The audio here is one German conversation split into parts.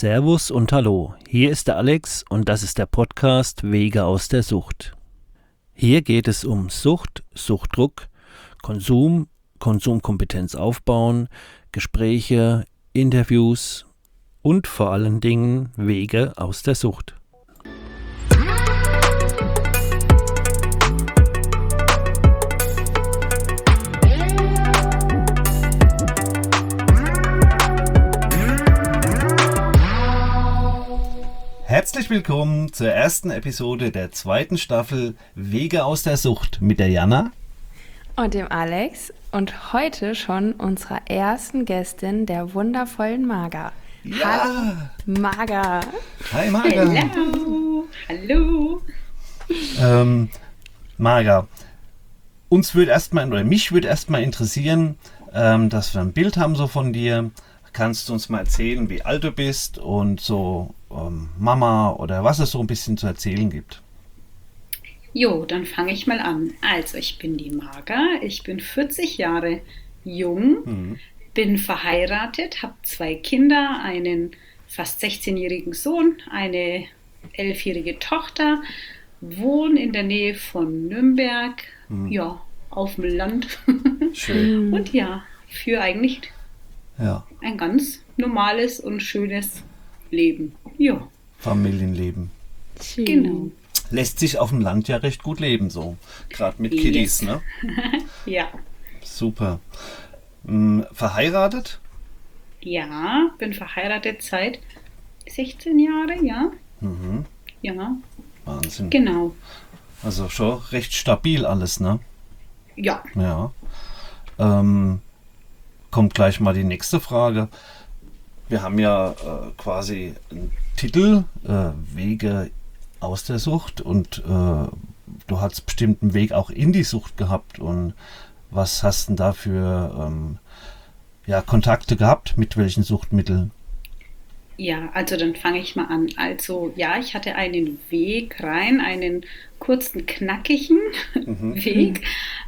Servus und Hallo, hier ist der Alex und das ist der Podcast Wege aus der Sucht. Hier geht es um Sucht, Suchtdruck, Konsum, Konsumkompetenz aufbauen, Gespräche, Interviews und vor allen Dingen Wege aus der Sucht. Herzlich willkommen zur ersten Episode der zweiten Staffel Wege aus der Sucht mit der Jana und dem Alex und heute schon unserer ersten Gästin, der wundervollen Marga. Ja. Hallo Marga. Hi Marga. Hallo. Hallo. Marga, mich würde erstmal interessieren, dass wir ein Bild haben so von dir. Kannst du uns mal erzählen, wie alt du bist und so Mama oder was es so ein bisschen zu erzählen gibt? Jo, dann fange ich mal an. Also, ich bin die Marga, ich bin 40 Jahre jung, bin verheiratet, habe 2 Kinder, einen fast 16-jährigen Sohn, eine 11-jährige Tochter, wohne in der Nähe von Nürnberg, ja, auf dem Land. Schön. Und ja, für eigentlich ein ganz normales und schönes Leben. Ja. Familienleben. Schön. Genau. Lässt sich auf dem Land ja recht gut leben, so. Gerade mit Kiddies, ne? Ja. Super. Verheiratet? Ja, bin verheiratet seit 16 Jahren, ja. Ja, Wahnsinn. genau. Also schon recht stabil alles, ne? Ja. Ja. Kommt gleich mal die nächste Frage. Wir haben ja quasi einen Titel, Wege aus der Sucht, und du hast bestimmt einen Weg auch in die Sucht gehabt. Und was hast denn da für Kontakte gehabt, mit welchen Suchtmitteln? Ja, also dann fange ich mal an. Also ja, ich hatte einen Weg rein, einen kurzen, knackigen Weg.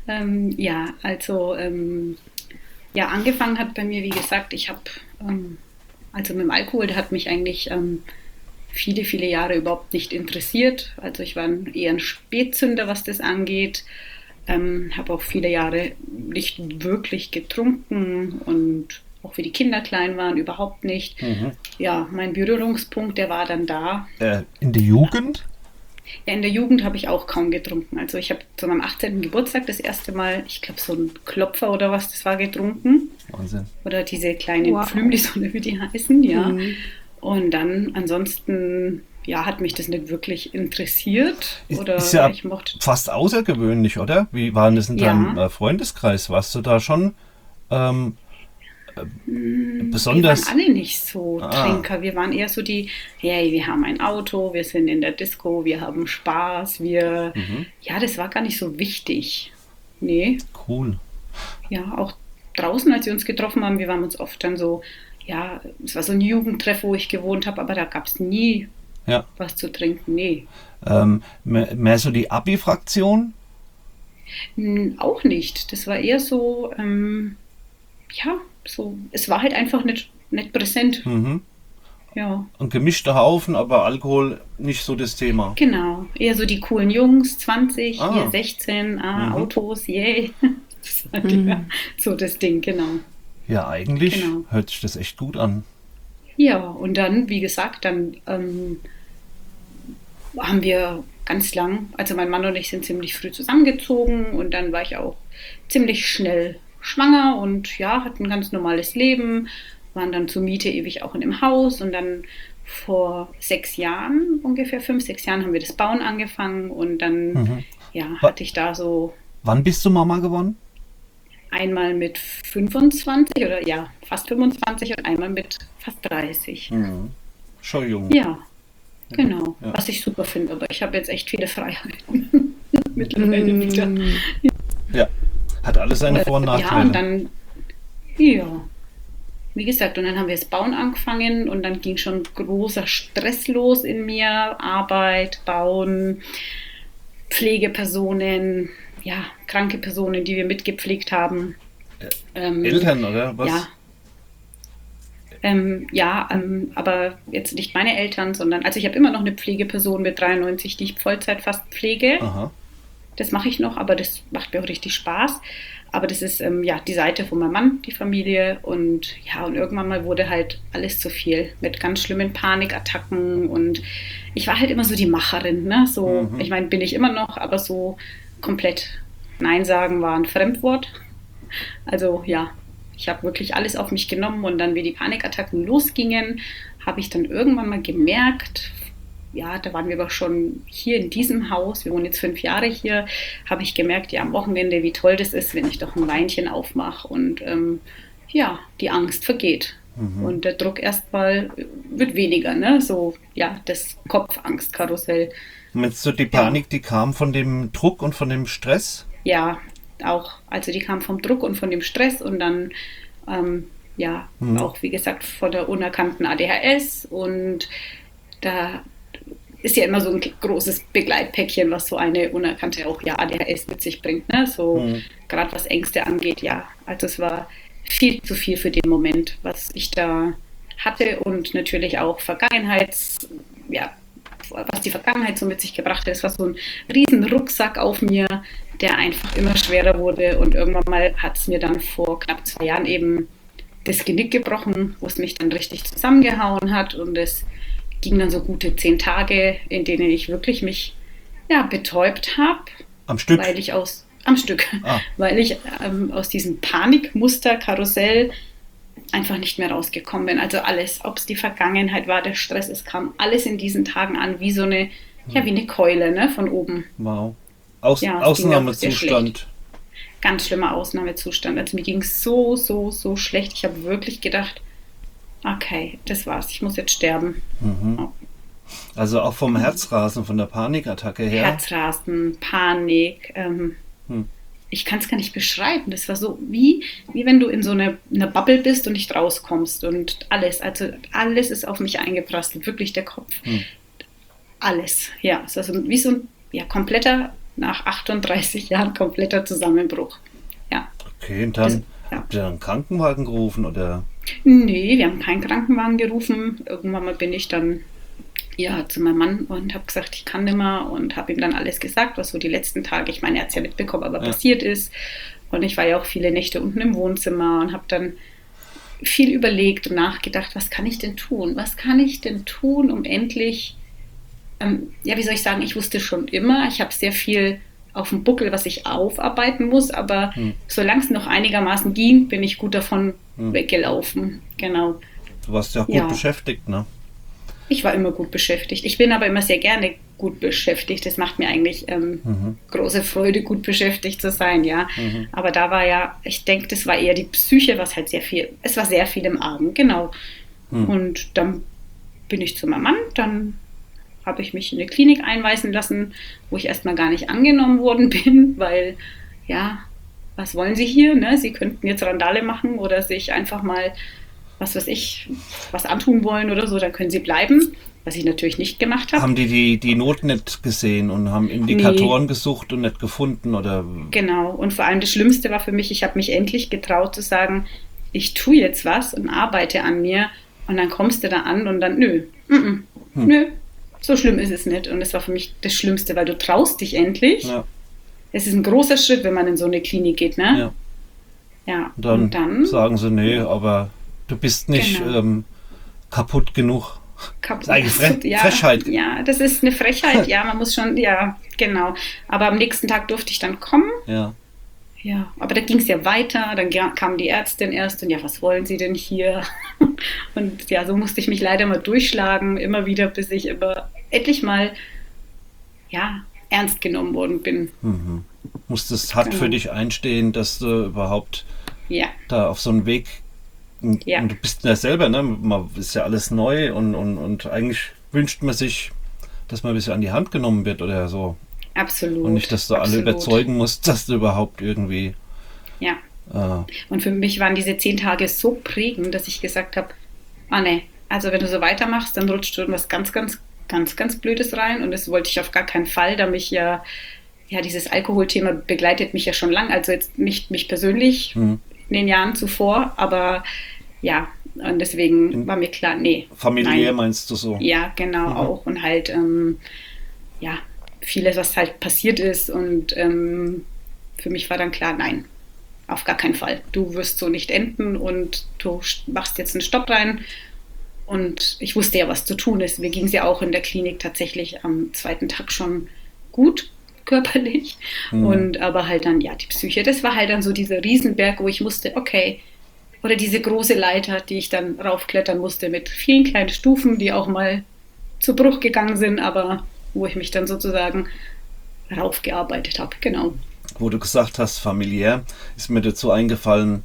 Angefangen hat bei mir, wie gesagt, ich habe, also mit dem Alkohol, der hat mich eigentlich viele, viele Jahre überhaupt nicht interessiert. Also ich war eher ein Spätzünder, was das angeht. Habe auch viele Jahre nicht wirklich getrunken und auch wie die Kinder klein waren, überhaupt nicht. Ja, mein Berührungspunkt, der war dann da. In der Jugend? Ja, in der Jugend habe ich auch kaum getrunken. Also ich habe zu meinem 18. Geburtstag das erste Mal, ich glaube so ein Klopfer oder was, das war getrunken. Wahnsinn. Oder diese kleinen Flümlis oder wie die heißen, ja. Und dann ansonsten, ja, hat mich das nicht wirklich interessiert. Ist ja fast außergewöhnlich, oder? Wie war das in deinem Freundeskreis? Warst du da schon besonders? Wir waren alle nicht so Trinker. Wir waren eher so die, hey, wir haben ein Auto, wir sind in der Disco, wir haben Spaß, ja, das war gar nicht so wichtig. Nee. Cool. Ja, auch draußen, als wir uns getroffen haben, wir waren uns oft dann so, ja, es war so ein Jugendtreff, wo ich gewohnt habe, aber da gab es nie was zu trinken, nee. Mehr so die Abi-Fraktion? Auch nicht. Das war eher so, so, es war halt einfach nicht präsent. Ja. Ein gemischter Haufen, aber Alkohol nicht so das Thema. Genau, eher so die coolen Jungs, 20, hier 16, Autos, yay. Das war so das Ding, genau. Ja, eigentlich hört sich das echt gut an. Ja, und dann, wie gesagt, dann haben wir ganz lang, also mein Mann und ich sind ziemlich früh zusammengezogen und dann war ich auch ziemlich schnell schwanger und ja, hatten ein ganz normales Leben, waren dann zur Miete ewig auch in dem Haus und dann vor 6 Jahren, ungefähr 5, 6 Jahren, haben wir das Bauen angefangen und dann hatte ich da so... Wann bist du Mama geworden? Einmal mit 25 oder fast 25 und einmal mit fast 30. Schon jung. Ja, genau. Ja. Was ich super finde, aber ich habe jetzt echt viele Freiheiten mittlerweile wieder. Ja, hat alles seine Vor- und Nachteile. Ja, und dann, wie gesagt, und dann haben wir das Bauen angefangen und dann ging schon großer Stress los in mir. Arbeit, Bauen, Pflegepersonen, kranke Personen, die wir mitgepflegt haben. Eltern, oder was? Ja. Aber jetzt nicht meine Eltern, sondern, also ich habe immer noch eine Pflegeperson mit 93, die ich Vollzeit fast pflege. Aha. Das mache ich noch, aber das macht mir auch richtig Spaß. Aber das ist die Seite von meinem Mann, die Familie. Und ja, und irgendwann mal wurde halt alles zu viel mit ganz schlimmen Panikattacken. Und ich war halt immer so die Macherin, ne? So, ich meine, bin ich immer noch, aber so komplett Nein sagen war ein Fremdwort. Also ja, ich habe wirklich alles auf mich genommen und dann, wie die Panikattacken losgingen, habe ich dann irgendwann mal gemerkt, ja, da waren wir aber schon hier in diesem Haus, wir wohnen jetzt 5 Jahre hier, habe ich gemerkt, ja, am Wochenende, wie toll das ist, wenn ich doch ein Weinchen aufmache und die Angst vergeht. Und der Druck erstmal wird weniger, ne? So, ja, das Kopfangstkarussell. Meinst du, die Ja, Panik, die kam von dem Druck und von dem Stress? ja, auch, also die kam vom Druck und von dem Stress und dann, auch wie gesagt, von der unerkannten ADHS und da ist ja immer so ein großes Begleitpäckchen, was so eine unerkannte auch ja ADHS mit sich bringt, ne? So gerade was Ängste angeht, ja. Also es war viel zu viel für den Moment, was ich da hatte und natürlich auch was die Vergangenheit so mit sich gebracht hat. Es war so ein riesen Rucksack auf mir, der einfach immer schwerer wurde und irgendwann mal hat es mir dann vor knapp 2 Jahren eben das Genick gebrochen, wo es mich dann richtig zusammengehauen hat und es ging dann so gute 10 Tage, in denen ich wirklich mich betäubt habe, Am Stück? am Stück, Ah, weil ich aus diesem Panikmuster, Karussell einfach nicht mehr rausgekommen bin. Also alles, ob es die Vergangenheit war, der Stress, es kam alles in diesen Tagen an, wie so eine, wie eine Keule, ne, von oben. wow. Ja, es ging mir auch sehr schlecht. Ausnahmezustand. Ganz schlimmer Ausnahmezustand. Also mir ging es so, so, so schlecht. Ich habe wirklich gedacht, okay, das war's, ich muss jetzt sterben. Ja. Also auch vom Herzrasen, von der Panikattacke her. Herzrasen, Panik, Hm. ich kann es gar nicht beschreiben. Das war so wie wenn du in so einer Bubble bist und nicht rauskommst und also alles ist auf mich eingeprasselt, wirklich der Kopf. Alles, ja. Es war so wie so ein kompletter, nach 38 Jahren kompletter Zusammenbruch. Ja, Okay, und das, dann ja. habt ihr einen Krankenwagen gerufen oder? Nee, wir haben keinen Krankenwagen gerufen. Irgendwann mal bin ich dann zu meinem Mann und habe gesagt, ich kann nimmer und habe ihm dann alles gesagt, was so die letzten Tage, ich meine, er hat es ja mitbekommen, aber Ja. passiert ist. Und ich war ja auch viele Nächte unten im Wohnzimmer und habe dann viel überlegt und nachgedacht, was kann ich denn tun? Was kann ich denn tun, um endlich, wie soll ich sagen, ich wusste schon immer, ich habe sehr viel auf dem Buckel, was ich aufarbeiten muss, aber solange es noch einigermaßen ging, bin ich gut davon weggelaufen. Genau. Du warst ja gut Ja. beschäftigt, ne? Ich war immer gut beschäftigt. Ich bin aber immer sehr gerne gut beschäftigt. Das macht mir eigentlich große Freude, gut beschäftigt zu sein, ja. Aber da war ja, ich denke, das war eher die Psyche, was halt es war sehr viel im Argen, genau. Und dann bin ich zu meinem Mann, dann habe ich mich in eine Klinik einweisen lassen, wo ich erstmal gar nicht angenommen worden bin, weil, ja, was wollen Sie hier, ne? Sie könnten jetzt Randale machen oder sich einfach mal was weiß ich, was antun wollen oder so, dann können sie bleiben, was ich natürlich nicht gemacht habe. Haben die Not nicht gesehen und haben Indikatoren gesucht und nicht gefunden oder? Genau, und vor allem das Schlimmste war für mich, ich habe mich endlich getraut zu sagen, ich tue jetzt was und arbeite an mir und dann kommst du da an und dann, nö, so schlimm ist es nicht. Und das war für mich das Schlimmste, weil du traust dich endlich. Ja. Es ist ein großer Schritt, wenn man in so eine Klinik geht, ne? Ja. Ja, Und dann sagen sie, nee, aber du bist nicht Genau. kaputt genug. Das ist eigentlich Ja, Frechheit. ja, das ist eine Frechheit, ja, man muss schon, ja, genau. Aber am nächsten Tag durfte ich dann kommen. Ja. Ja, aber da ging es ja weiter, dann kam die Ärztin erst und ja, was wollen Sie denn hier? Und ja, so musste ich mich leider mal durchschlagen, immer wieder, bis ich immer endlich mal, ja, ernst genommen worden bin. Musstest hart für Genau. dich einstehen, dass du überhaupt Ja, da auf so einen Weg. Und ja, du bist ja selber, ne? Man ist ja alles neu und eigentlich wünscht man sich, dass man ein bisschen an die Hand genommen wird oder so. absolut. Und nicht, dass du alle absolut. überzeugen musst, dass du überhaupt irgendwie. Ja, Äh, und für mich waren diese 10 Tage so prägend, dass ich gesagt habe, ah ne, also wenn du so weitermachst, dann rutscht du in was ganz, ganz, ganz, ganz Blödes rein und das wollte ich auf gar keinen Fall, da mich ja, dieses Alkoholthema begleitet mich ja schon lang, also jetzt nicht mich persönlich in den Jahren zuvor, aber ja, Und deswegen war mir klar, nee. Familiär nein. meinst du so? Ja, genau auch. Und halt, ja, vieles, was halt passiert ist. Und für mich war dann klar, nein, auf gar keinen Fall. Du wirst so nicht enden und du machst jetzt einen Stopp rein. Und ich wusste ja, was zu tun ist. Mir ging es ja auch in der Klinik tatsächlich am zweiten Tag schon gut, körperlich. Und aber halt dann, ja, die Psyche, das war halt dann so dieser Riesenberg, wo ich musste, okay, oder diese große Leiter, die ich dann raufklettern musste mit vielen kleinen Stufen, die auch mal zu Bruch gegangen sind, aber wo ich mich dann sozusagen raufgearbeitet habe, genau. Wo du gesagt hast, familiär, ist mir dazu eingefallen,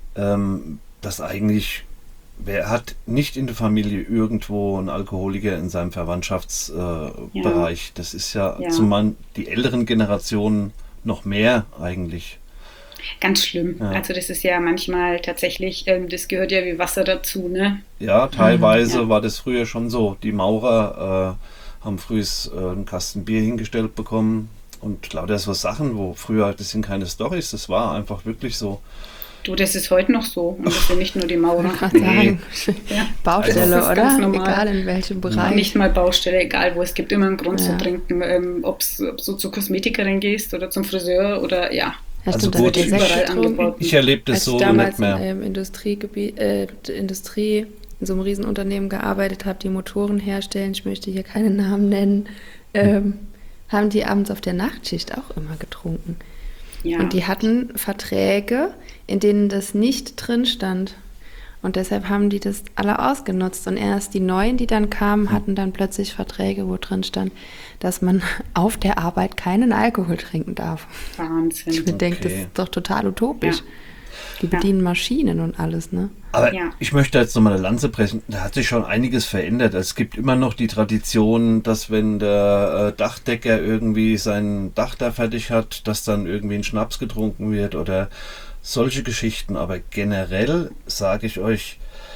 dass eigentlich, wer hat nicht in der Familie irgendwo einen Alkoholiker in seinem Verwandtschaftsbereich? Das ist ja, zumal die älteren Generationen noch mehr eigentlich. Ganz schlimm. Ja. Also das ist ja manchmal tatsächlich, das gehört ja wie Wasser dazu, ne? Ja, teilweise war das früher schon so. Die Maurer haben früh einen Kasten Bier hingestellt bekommen und lauter so Sachen, wo früher, das sind keine Storys, das war einfach wirklich so. Du, das ist heute noch so. Und das sind nicht nur die Maurer. Nee. Ja. Baustelle, Also, das ist oder? ganz normal. Egal in welchem Bereich. Nicht mal Baustelle, egal wo. Es gibt immer einen Grund Ja. zu trinken. Ob du zur Kosmetikerin gehst oder zum Friseur oder ja. Ja, Also stimmt, gut. da wird ja Überall Sekt getrunken. angeboten. Ich erlebe das Als so ich damals nicht mehr. im Industriegebiet, Industrie in so einem Riesenunternehmen gearbeitet habe, die Motoren herstellen, ich möchte hier keine Namen nennen, haben die abends auf der Nachtschicht auch immer getrunken. Ja. Und die hatten Verträge, in denen das nicht drin stand. Und deshalb haben die das alle ausgenutzt. Und erst die Neuen, die dann kamen, hatten dann plötzlich Verträge, wo drin stand, dass man auf der Arbeit keinen Alkohol trinken darf. Wahnsinn. Ich mir denke, das Okay. ist doch total utopisch. Ja. Die bedienen Maschinen und alles, ne? Aber Ja. ich möchte jetzt nochmal eine Lanze brechen. Da hat sich schon einiges verändert. Es gibt immer noch die Tradition, dass wenn der Dachdecker irgendwie sein Dach da fertig hat, dass dann irgendwie ein Schnaps getrunken wird oder solche Geschichten. Aber generell sage ich euch,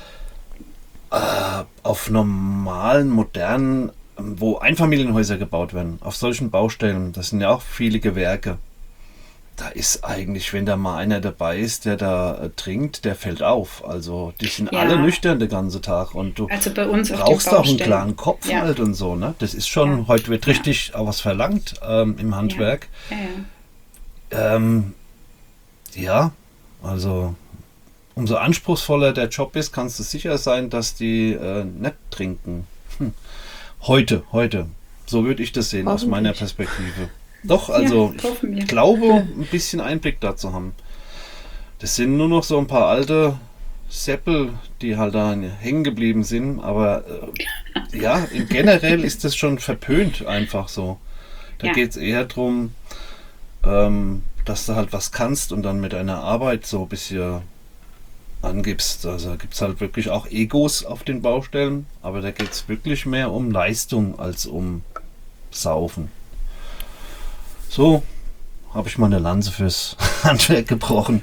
auf normalen, modernen, wo Einfamilienhäuser gebaut werden, auf solchen Baustellen, das sind ja auch viele Gewerke. Da ist eigentlich, wenn da mal einer dabei ist, der da trinkt, der fällt auf. Also die sind Ja. alle nüchtern den ganzen Tag und du Also bei uns auf den brauchst auch einen Baustellen. klaren Kopf Ja. halt und so. Ne? Das ist schon, Ja. heute wird richtig auch was verlangt im Handwerk. Ja. Ja, also umso anspruchsvoller der Job ist, kannst du sicher sein, dass die nicht trinken. Heute. So würde ich das sehen aus meiner Perspektive. Doch, also Ja, hoffen wir. ich glaube, ein bisschen Einblick dazu haben. Das sind nur noch so ein paar alte Seppel, die halt da hängen geblieben sind, aber ja, generell ist das schon verpönt einfach so. Da Ja. geht es eher darum, dass du halt was kannst und dann mit deiner Arbeit so ein bisschen angibst. Also gibt es halt wirklich auch Egos auf den Baustellen, aber da geht es wirklich mehr um Leistung als um Saufen. So, habe ich mal eine Lanze fürs Handwerk gebrochen.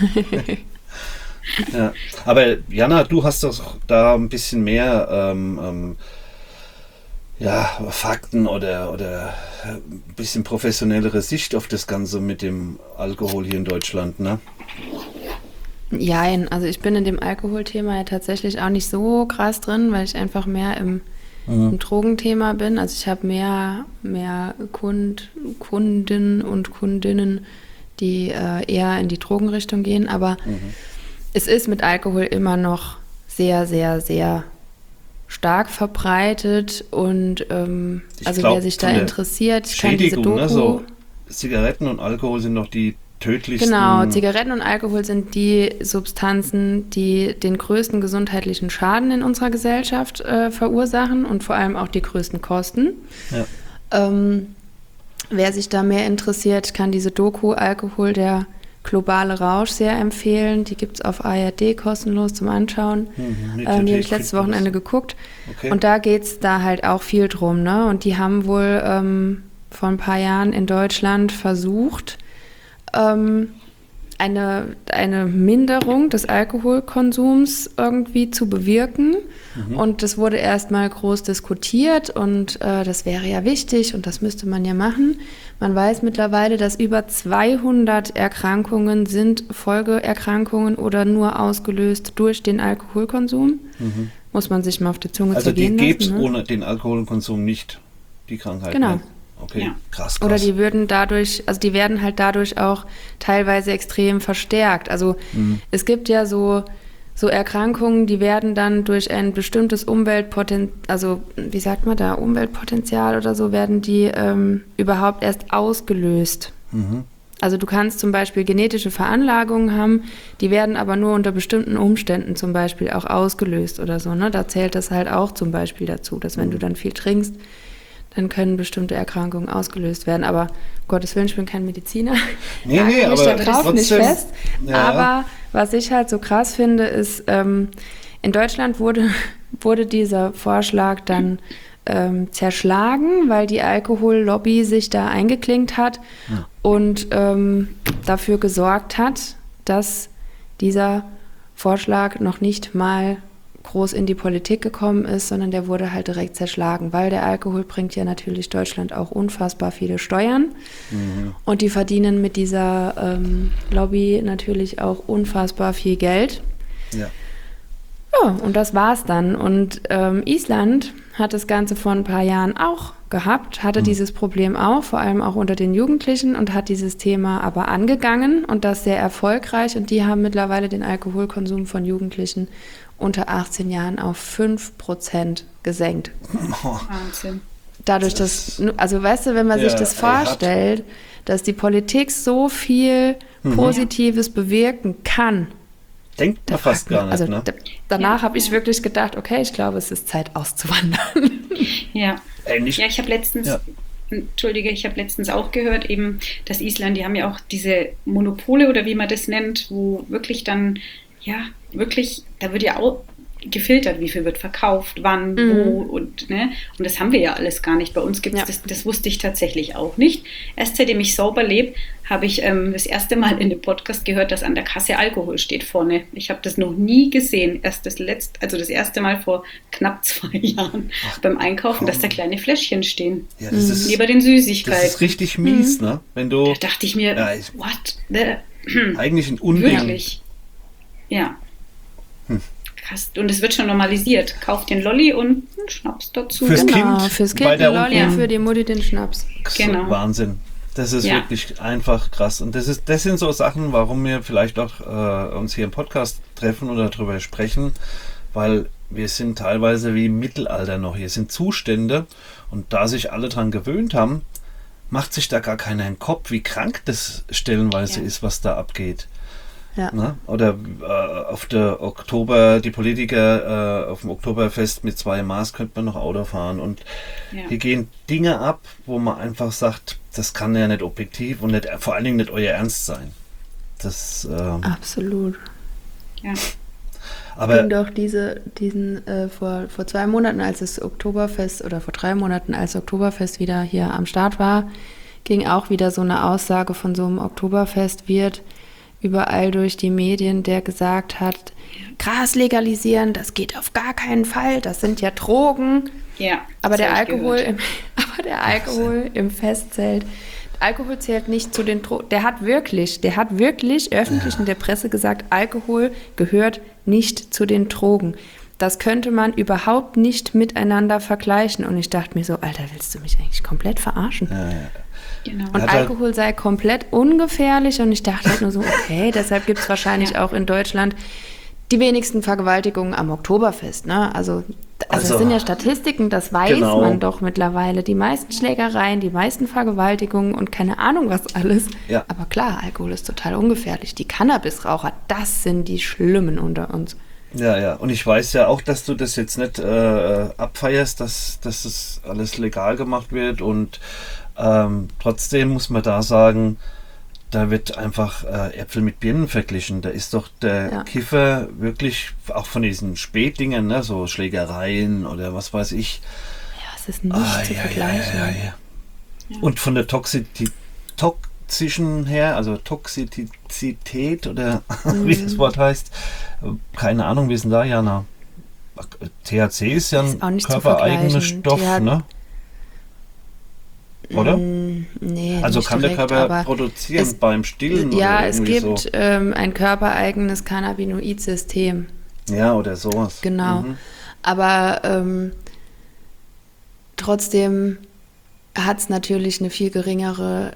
Ja. Aber Jana, du hast doch da ein bisschen mehr Fakten oder ein bisschen professionellere Sicht auf das Ganze mit dem Alkohol hier in Deutschland, ne? Jein, also ich bin in dem Alkoholthema ja tatsächlich auch nicht so krass drin, weil ich einfach mehr im Drogenthema bin. Also ich habe mehr Kunden und Kundinnen, die eher in die Drogenrichtung gehen. Aber es ist mit Alkohol immer noch sehr, sehr, sehr stark verbreitet. Und Ich also glaub, wer sich da von der interessiert, ich kann diese Schädigung, Doku... ne? So Zigaretten und Alkohol sind noch die tödlichsten. Genau, Zigaretten und Alkohol sind die Substanzen, die den größten gesundheitlichen Schaden in unserer Gesellschaft verursachen und vor allem auch die größten Kosten. Ja. Wer sich da mehr interessiert, kann diese Doku Alkohol, der globale Rausch sehr empfehlen. Die gibt es auf ARD kostenlos zum Anschauen. Die habe ich letztes Wochenende geguckt. Okay. Und da geht es da halt auch viel drum, ne? Und die haben wohl vor ein paar Jahren in Deutschland versucht, eine Minderung des Alkoholkonsums irgendwie zu bewirken. Und das wurde erstmal groß diskutiert und das wäre ja wichtig und das müsste man ja machen. Man weiß mittlerweile, dass über 200 Erkrankungen sind Folgeerkrankungen oder nur ausgelöst durch den Alkoholkonsum. Muss man sich mal auf die Zunge zergehen lassen. Also die gäbe es ohne den Alkoholkonsum nicht, die Krankheit. Genau. Ne? Okay, Ja. krass. Oder die werden halt dadurch auch teilweise extrem verstärkt. Also es gibt ja so Erkrankungen, die werden dann durch ein bestimmtes Umweltpotenzial oder so, werden die überhaupt erst ausgelöst. Also du kannst zum Beispiel genetische Veranlagungen haben, die werden aber nur unter bestimmten Umständen zum Beispiel auch ausgelöst oder so. Ne? Da zählt das halt auch zum Beispiel dazu, dass wenn du dann viel trinkst, dann können bestimmte Erkrankungen ausgelöst werden. Aber Gottes Willen, ich bin kein Mediziner. Nee, Nagel mich aber da drauf trotzdem, nicht fest. ja. Aber was ich halt so krass finde, ist, in Deutschland wurde dieser Vorschlag dann zerschlagen, weil die Alkohollobby sich da eingeklinkt hat und dafür gesorgt hat, dass dieser Vorschlag noch nicht mal groß in die Politik gekommen ist, sondern der wurde halt direkt zerschlagen, weil der Alkohol bringt ja natürlich Deutschland auch unfassbar viele Steuern und die verdienen mit dieser Lobby natürlich auch unfassbar viel Geld. Ja. Ja, und das war's dann. Und Island hat das Ganze vor ein paar Jahren auch gehabt, hatte dieses Problem auch, vor allem auch unter den Jugendlichen und hat dieses Thema aber angegangen und das sehr erfolgreich und die haben mittlerweile den Alkoholkonsum von Jugendlichen unter 18 Jahren auf 5% gesenkt. Wahnsinn. Dadurch, dass, also weißt du, wenn man sich das vorstellt, dass die Politik so viel Positives bewirken kann. Denkt man fast gar nicht, also ne? Danach habe ich wirklich gedacht, okay, ich glaube, es ist Zeit auszuwandern. Ja. Nicht, Ja, ich habe letztens, ich habe letztens auch gehört, eben, dass Island, die haben ja auch diese Monopole oder wie man das nennt, wo wirklich dann, ja, wirklich, da wird ja auch gefiltert, wie viel wird verkauft, wann, wo und das haben wir ja alles gar nicht. Bei uns gibt es, das wusste ich tatsächlich auch nicht. Erst seitdem ich sauber lebe, habe ich das erste Mal in dem Podcast gehört, dass an der Kasse Alkohol steht vorne. Ich habe das noch nie gesehen. Erst das erste Mal vor knapp 2 Jahren beim Einkaufen, dass da kleine Fläschchen stehen. Ja, das ist, neben den Süßigkeiten. das ist richtig mies, ne? Wenn du Da dachte ich mir, what? eigentlich ein Unding. Wirklich. Ja. Krass. Und es wird schon normalisiert. Kauft den Lolli und einen Schnaps dazu. Fürs Genau, Kind, fürs weil Kind der den Lolli unten- und für die Mutti den Schnaps. Genau. Wahnsinn. Das ist wirklich einfach krass. Und das sind so Sachen, warum wir vielleicht auch uns hier im Podcast treffen oder darüber sprechen, weil wir sind teilweise wie im Mittelalter noch. Hier sind Zustände und da sich alle dran gewöhnt haben, macht sich da gar keiner einen Kopf, wie krank das stellenweise ist, was da abgeht. Ja. Ne? Oder auf der die Politiker auf dem Oktoberfest mit 2 Maß könnte man noch Auto fahren. Und hier gehen Dinge ab, wo man einfach sagt, das kann ja nicht objektiv und vor allen Dingen nicht euer Ernst sein. Das, Absolut. Ja. aber Und auch diesen vor 2 Monaten, als das Oktoberfest, oder vor 3 Monaten, als Oktoberfest wieder hier am Start war, ging auch wieder so eine Aussage von so einem Oktoberfest wird überall durch die Medien, der gesagt hat, Gras legalisieren, das geht auf gar keinen Fall, das sind ja Drogen. Ja, Aber das der hab ich gehört. Alkohol im Festzelt, Alkohol zählt nicht zu den Drogen. Der hat wirklich öffentlich in der Presse gesagt, Alkohol gehört nicht zu den Drogen. Das könnte man überhaupt nicht miteinander vergleichen. Und ich dachte mir so, Alter, willst du mich eigentlich komplett verarschen? Genau. Und Alkohol sei komplett ungefährlich. Und ich dachte halt nur so, okay, deshalb gibt es wahrscheinlich auch in Deutschland die wenigsten Vergewaltigungen am Oktoberfest. Ne? Also das sind ja Statistiken, das weiß man doch mittlerweile. Die meisten Schlägereien, die meisten Vergewaltigungen und keine Ahnung was alles. Ja. Aber klar, Alkohol ist total ungefährlich. Die Cannabisraucher, das sind die Schlimmen unter uns. Ja. Und ich weiß ja auch, dass du das jetzt nicht abfeierst, dass das alles legal gemacht wird. Und trotzdem muss man da sagen, da wird einfach Äpfel mit Birnen verglichen. Da ist doch der Kiffer wirklich, auch von diesen Spätdingen, ne, so Schlägereien oder was weiß ich. Ja, es ist nicht zu vergleichen. Ja. Und von der toxischen her, also Toxizität oder wie das Wort heißt. Keine Ahnung, wie ist denn da, Jana? THC ist ja Ist auch ein nicht zu körpereigener vergleichen. Stoff, ne? Oder? Nee, Also nicht kann der direkt, Körper aber produzieren es- beim Stillen ja, oder es irgendwie gibt so. ein körpereigenes Cannabinoid-System. Ja, oder sowas. Genau. Mhm. Aber trotzdem hat es natürlich eine viel geringere,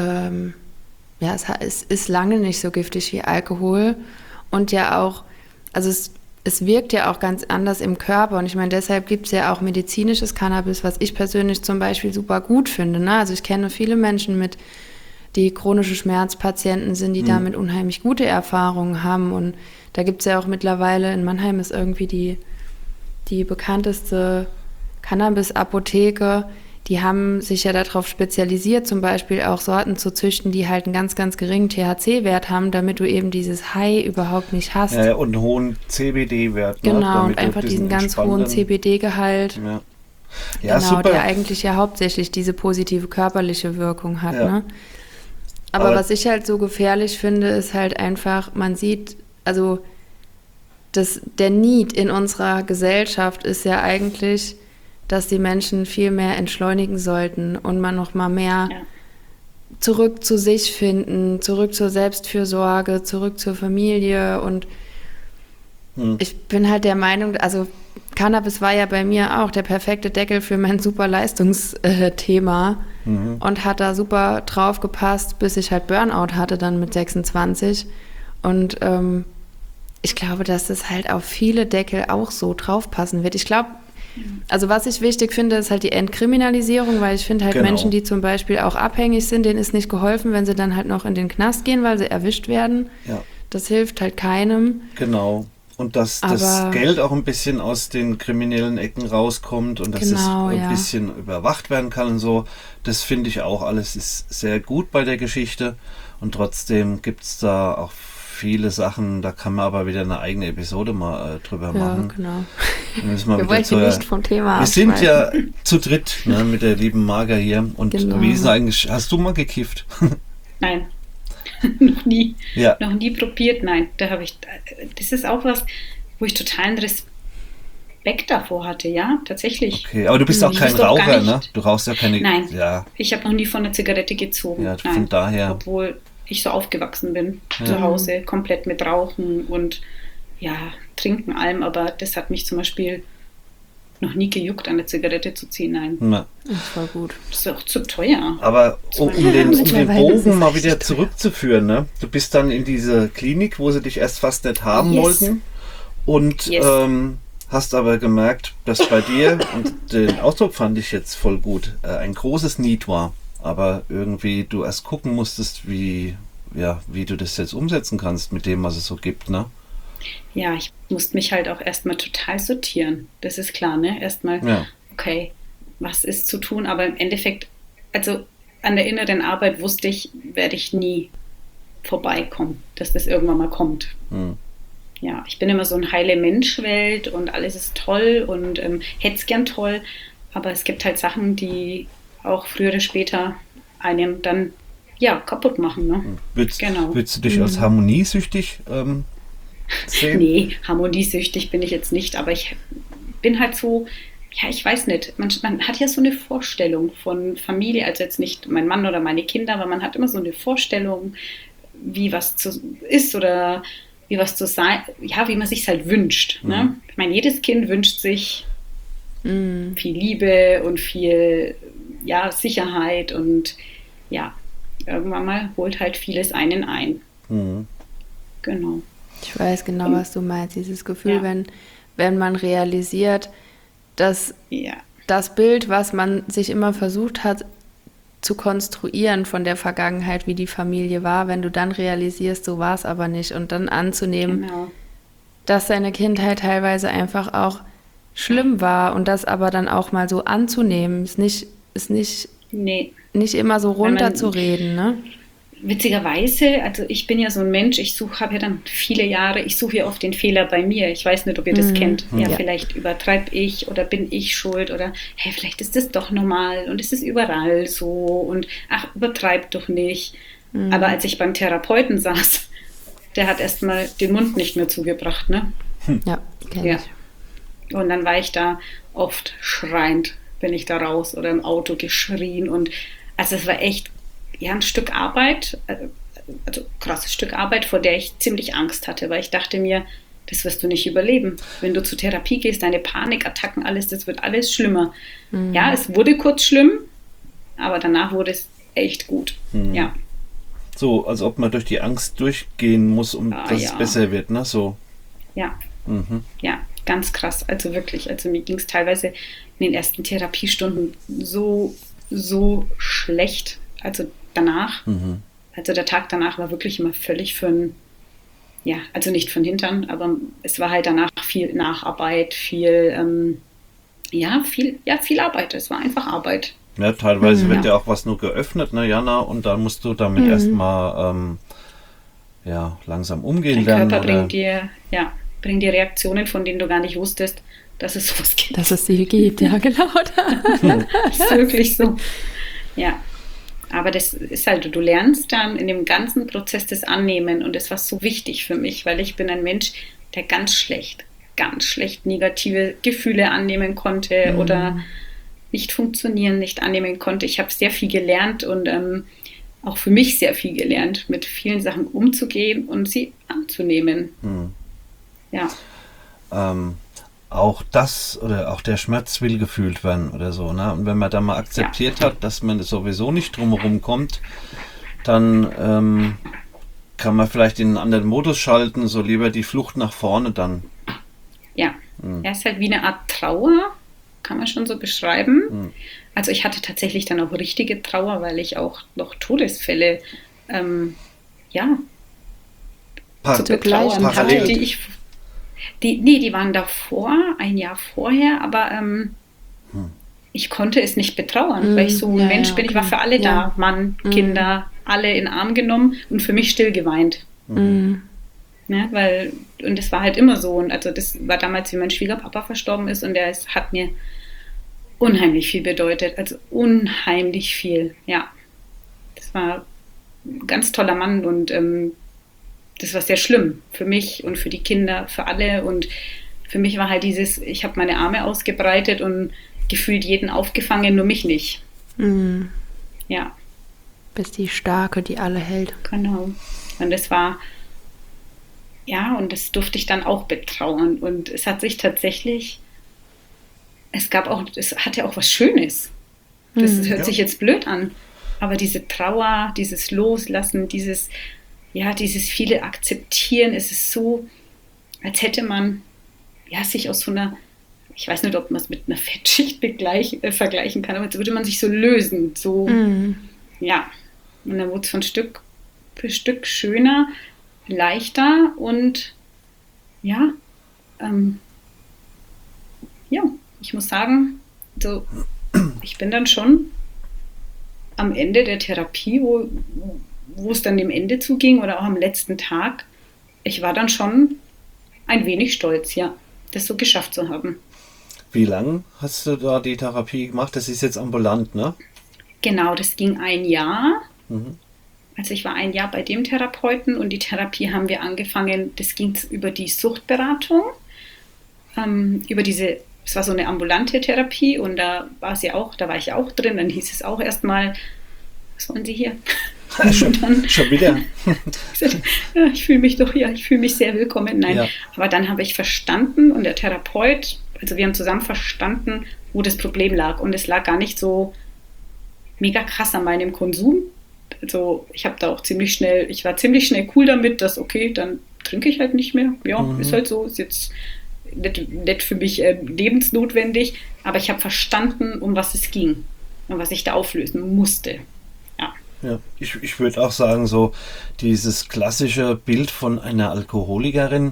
es ist lange nicht so giftig wie Alkohol und ja auch, also es wirkt ja auch ganz anders im Körper und ich meine, deshalb gibt es ja auch medizinisches Cannabis, was ich persönlich zum Beispiel super gut finde. Ne? Also ich kenne viele Menschen die chronische Schmerzpatienten sind, die damit unheimlich gute Erfahrungen haben und da gibt es ja auch mittlerweile, in Mannheim ist irgendwie die bekannteste Cannabis-Apotheke, die haben sich ja darauf spezialisiert, zum Beispiel auch Sorten zu züchten, die halt einen ganz, ganz geringen THC-Wert haben, damit du eben dieses High überhaupt nicht hast. Ja, und einen hohen CBD-Wert. Ne? Genau, Damit und du einfach diesen ganz hohen entspannenden- CBD-Gehalt. Ja, ja Genau, super. der eigentlich ja hauptsächlich diese positive körperliche Wirkung hat. Ja. Ne? Aber Aber- was ich halt so gefährlich finde, ist halt einfach, man sieht, also der Need in unserer Gesellschaft ist ja eigentlich, dass die Menschen viel mehr entschleunigen sollten und man noch mal mehr Ja. zurück zu sich finden, zurück zur Selbstfürsorge, zurück zur Familie und ich bin halt der Meinung, also Cannabis war ja bei mir auch der perfekte Deckel für mein super Leistungsthema und hat da super drauf gepasst, bis ich halt Burnout hatte dann mit 26 und ich glaube, dass das halt auf viele Deckel auch so draufpassen wird. Ich glaube, also was ich wichtig finde, ist halt die Entkriminalisierung, weil ich finde halt Genau. Menschen, die zum Beispiel auch abhängig sind, denen ist nicht geholfen, wenn sie dann halt noch in den Knast gehen, weil sie erwischt werden. Ja, Das hilft halt keinem. genau. Und dass das Aber- Geld auch ein bisschen aus den kriminellen Ecken rauskommt und dass Genau, es ein ja. bisschen überwacht werden kann und so, das finde ich auch alles ist sehr gut bei der Geschichte. Und trotzdem gibt es da auch viele Sachen, da kann man aber wieder eine eigene Episode mal drüber machen. Ja, genau. Dann müssen wir Wir wieder wollen zur- hier nicht vom Thema Wir sind abschweifen. ja zu dritt, ne, mit der lieben Marga hier. Und Genau. wie ist denn eigentlich, hast du mal gekifft? Nein, noch nie. Ja. Noch nie probiert, nein. Das ist auch was, wo ich totalen Respekt davor hatte, ja, tatsächlich. Okay, aber du bist auch Ich kein wusste auch gar Raucher, nicht- ne? Du rauchst ja keine. Nein. Ja, Ich habe noch nie von einer Zigarette gezogen. Ja, nein. von daher- Obwohl ich so aufgewachsen bin, Ja. zu Hause, komplett mit Rauchen und ja, Trinken, allem, aber das hat mich zum Beispiel noch nie gejuckt, eine Zigarette zu ziehen, nein. na. Das war gut. Das ist auch zu teuer. Aber um den Mittlerweile ist es Bogen mal echt wieder teuer. zurückzuführen, ne? Du bist dann in diese Klinik, wo sie dich erst fast nicht haben Yes. wollten. Und Yes. hast aber gemerkt, dass bei dir, und den Ausdruck fand ich jetzt voll gut, ein großes Need war. Aber irgendwie du erst gucken musstest, wie du das jetzt umsetzen kannst mit dem, was es so gibt, ne? Ja, ich musste mich halt auch erstmal total sortieren. Das ist klar, ne? Erstmal, Ja. okay, was ist zu tun? Aber im Endeffekt, also an der inneren Arbeit wusste ich, werde ich nie vorbeikommen, dass das irgendwann mal kommt. Hm. Ja, ich bin immer so ein heile Menschwelt und alles ist toll und hätte es gern toll, aber es gibt halt Sachen, die auch früher oder später einem dann ja kaputt machen. Ne? Genau. Würdest du dich als harmoniesüchtig sehen? Nee, harmoniesüchtig bin ich jetzt nicht, aber ich bin halt so, ja, ich weiß nicht, man hat ja so eine Vorstellung von Familie, also jetzt nicht mein Mann oder meine Kinder, aber man hat immer so eine Vorstellung, wie was ist oder wie was zu sein, ja, wie man sich halt wünscht. Ne? Ich meine, jedes Kind wünscht sich viel Liebe und viel ja, Sicherheit und ja, irgendwann mal holt halt vieles einen ein. Mhm. Genau. Ich weiß genau, was du meinst. Dieses Gefühl, Ja. wenn man realisiert, dass Ja. das Bild, was man sich immer versucht hat zu konstruieren von der Vergangenheit, wie die Familie war, wenn du dann realisierst, so war es aber nicht und dann anzunehmen, Genau. dass deine Kindheit teilweise einfach auch schlimm war und das aber dann auch mal so anzunehmen, ist nicht Nee. immer so Weil man- runterzureden, ne? Witzigerweise, also ich bin ja so ein Mensch, habe ja dann viele Jahre, ich suche ja oft den Fehler bei mir. Ich weiß nicht, ob ihr das kennt. Ja, Ja. vielleicht übertreibe ich oder bin ich schuld oder hey, vielleicht ist das doch normal und es ist überall so und ach, übertreib doch nicht. Aber als ich beim Therapeuten saß, der hat erstmal den Mund nicht mehr zugebracht, ne? Ja, kenn Ja. ich. Und dann war ich da oft schreiend, bin ich da raus oder im Auto geschrien. Und also es war echt ja, ein Stück Arbeit, also krasses Stück Arbeit, vor der ich ziemlich Angst hatte, weil ich dachte mir, das wirst du nicht überleben. Wenn du zur Therapie gehst, deine Panikattacken, alles, das wird alles schlimmer. Ja, es wurde kurz schlimm, aber danach wurde es echt gut. Ja. So, als ob man durch die Angst durchgehen muss, dass es Ja. besser wird, ne? So. Ja. Ja, ganz krass. Also wirklich. Also mir ging es teilweise in den ersten Therapiestunden so schlecht. Also danach. Also der Tag danach war wirklich immer völlig ja, also nicht für den Hintern, aber es war halt danach viel Nacharbeit, viel Arbeit. Es war einfach Arbeit. Ja, teilweise wird ja auch was nur geöffnet, ne, Jana, und dann musst du damit erstmal langsam umgehen Dein lernen. Körper Oder, bringt dir Reaktionen, von denen du gar nicht wusstest, dass es sowas gibt. Dass es sie gibt, ja, genau. Das ist wirklich so. Ja. Aber das ist halt, du lernst dann in dem ganzen Prozess das Annehmen und das war so wichtig für mich, weil ich bin ein Mensch, der ganz schlecht negative Gefühle annehmen konnte oder nicht funktionieren, nicht annehmen konnte. Ich habe sehr viel gelernt und auch für mich sehr viel gelernt, mit vielen Sachen umzugehen und sie anzunehmen. Ja. auch das oder auch der Schmerz will gefühlt werden oder so, ne? Und wenn man dann mal akzeptiert hat, dass man sowieso nicht drumherum kommt, dann kann man vielleicht in einen anderen Modus schalten, so lieber die Flucht nach vorne dann. Ja, er ist halt wie eine Art Trauer, kann man schon so beschreiben. Also ich hatte tatsächlich dann auch richtige Trauer, weil ich auch noch Todesfälle, zu betrauern hatte, parallel. die waren davor, ein Jahr vorher, aber ich konnte es nicht betrauern, weil ich so ein Mensch bin. Ich war für alle da, Mann, Kinder, alle in den Arm genommen und für mich still geweint. Ne, und das war halt immer so. Und also das war damals, wie mein Schwiegerpapa verstorben ist und hat mir unheimlich viel bedeutet. Also unheimlich viel, ja. Das war ein ganz toller Mann und das war sehr schlimm für mich und für die Kinder, für alle. Und für mich war halt ich habe meine Arme ausgebreitet und gefühlt jeden aufgefangen, nur mich nicht. Ja. Bist die Starke, die alle hält. Genau. Und das war, ja, und das durfte ich dann auch betrauern. Und es hat sich tatsächlich, es hatte auch was Schönes. Das hört sich jetzt blöd an. Aber diese Trauer, dieses Loslassen, dieses viele Akzeptieren, es ist so, als hätte man sich aus so einer, ich weiß nicht, ob man es mit einer Fettschicht vergleichen kann, aber als würde man sich so lösen. So, ja. Und dann wurde es von Stück für Stück schöner, leichter und ich muss sagen, so, ich bin dann schon am Ende der Therapie, wo es dann dem Ende zuging oder auch am letzten Tag, ich war dann schon ein wenig stolz, das so geschafft zu haben. Wie lange hast du da die Therapie gemacht? Das ist jetzt ambulant, ne? Genau, das ging ein Jahr. Also ich war ein Jahr bei dem Therapeuten und die Therapie haben wir angefangen, das ging über die Suchtberatung, es war so eine ambulante Therapie und da war ich auch drin, dann hieß es auch erstmal, was wollen Sie hier? Schon wieder? Ich fühle mich sehr willkommen. Nein, aber dann habe ich verstanden und der Therapeut, also wir haben zusammen verstanden, wo das Problem lag und es lag gar nicht so mega krass an meinem Konsum. Also ich habe da auch ich war ziemlich schnell cool damit, dass okay, dann trinke ich halt nicht mehr. Ja, ist halt so, ist jetzt nicht für mich lebensnotwendig, aber ich habe verstanden, um was es ging und was ich da auflösen musste. Ja, ich würde auch sagen, so dieses klassische Bild von einer Alkoholikerin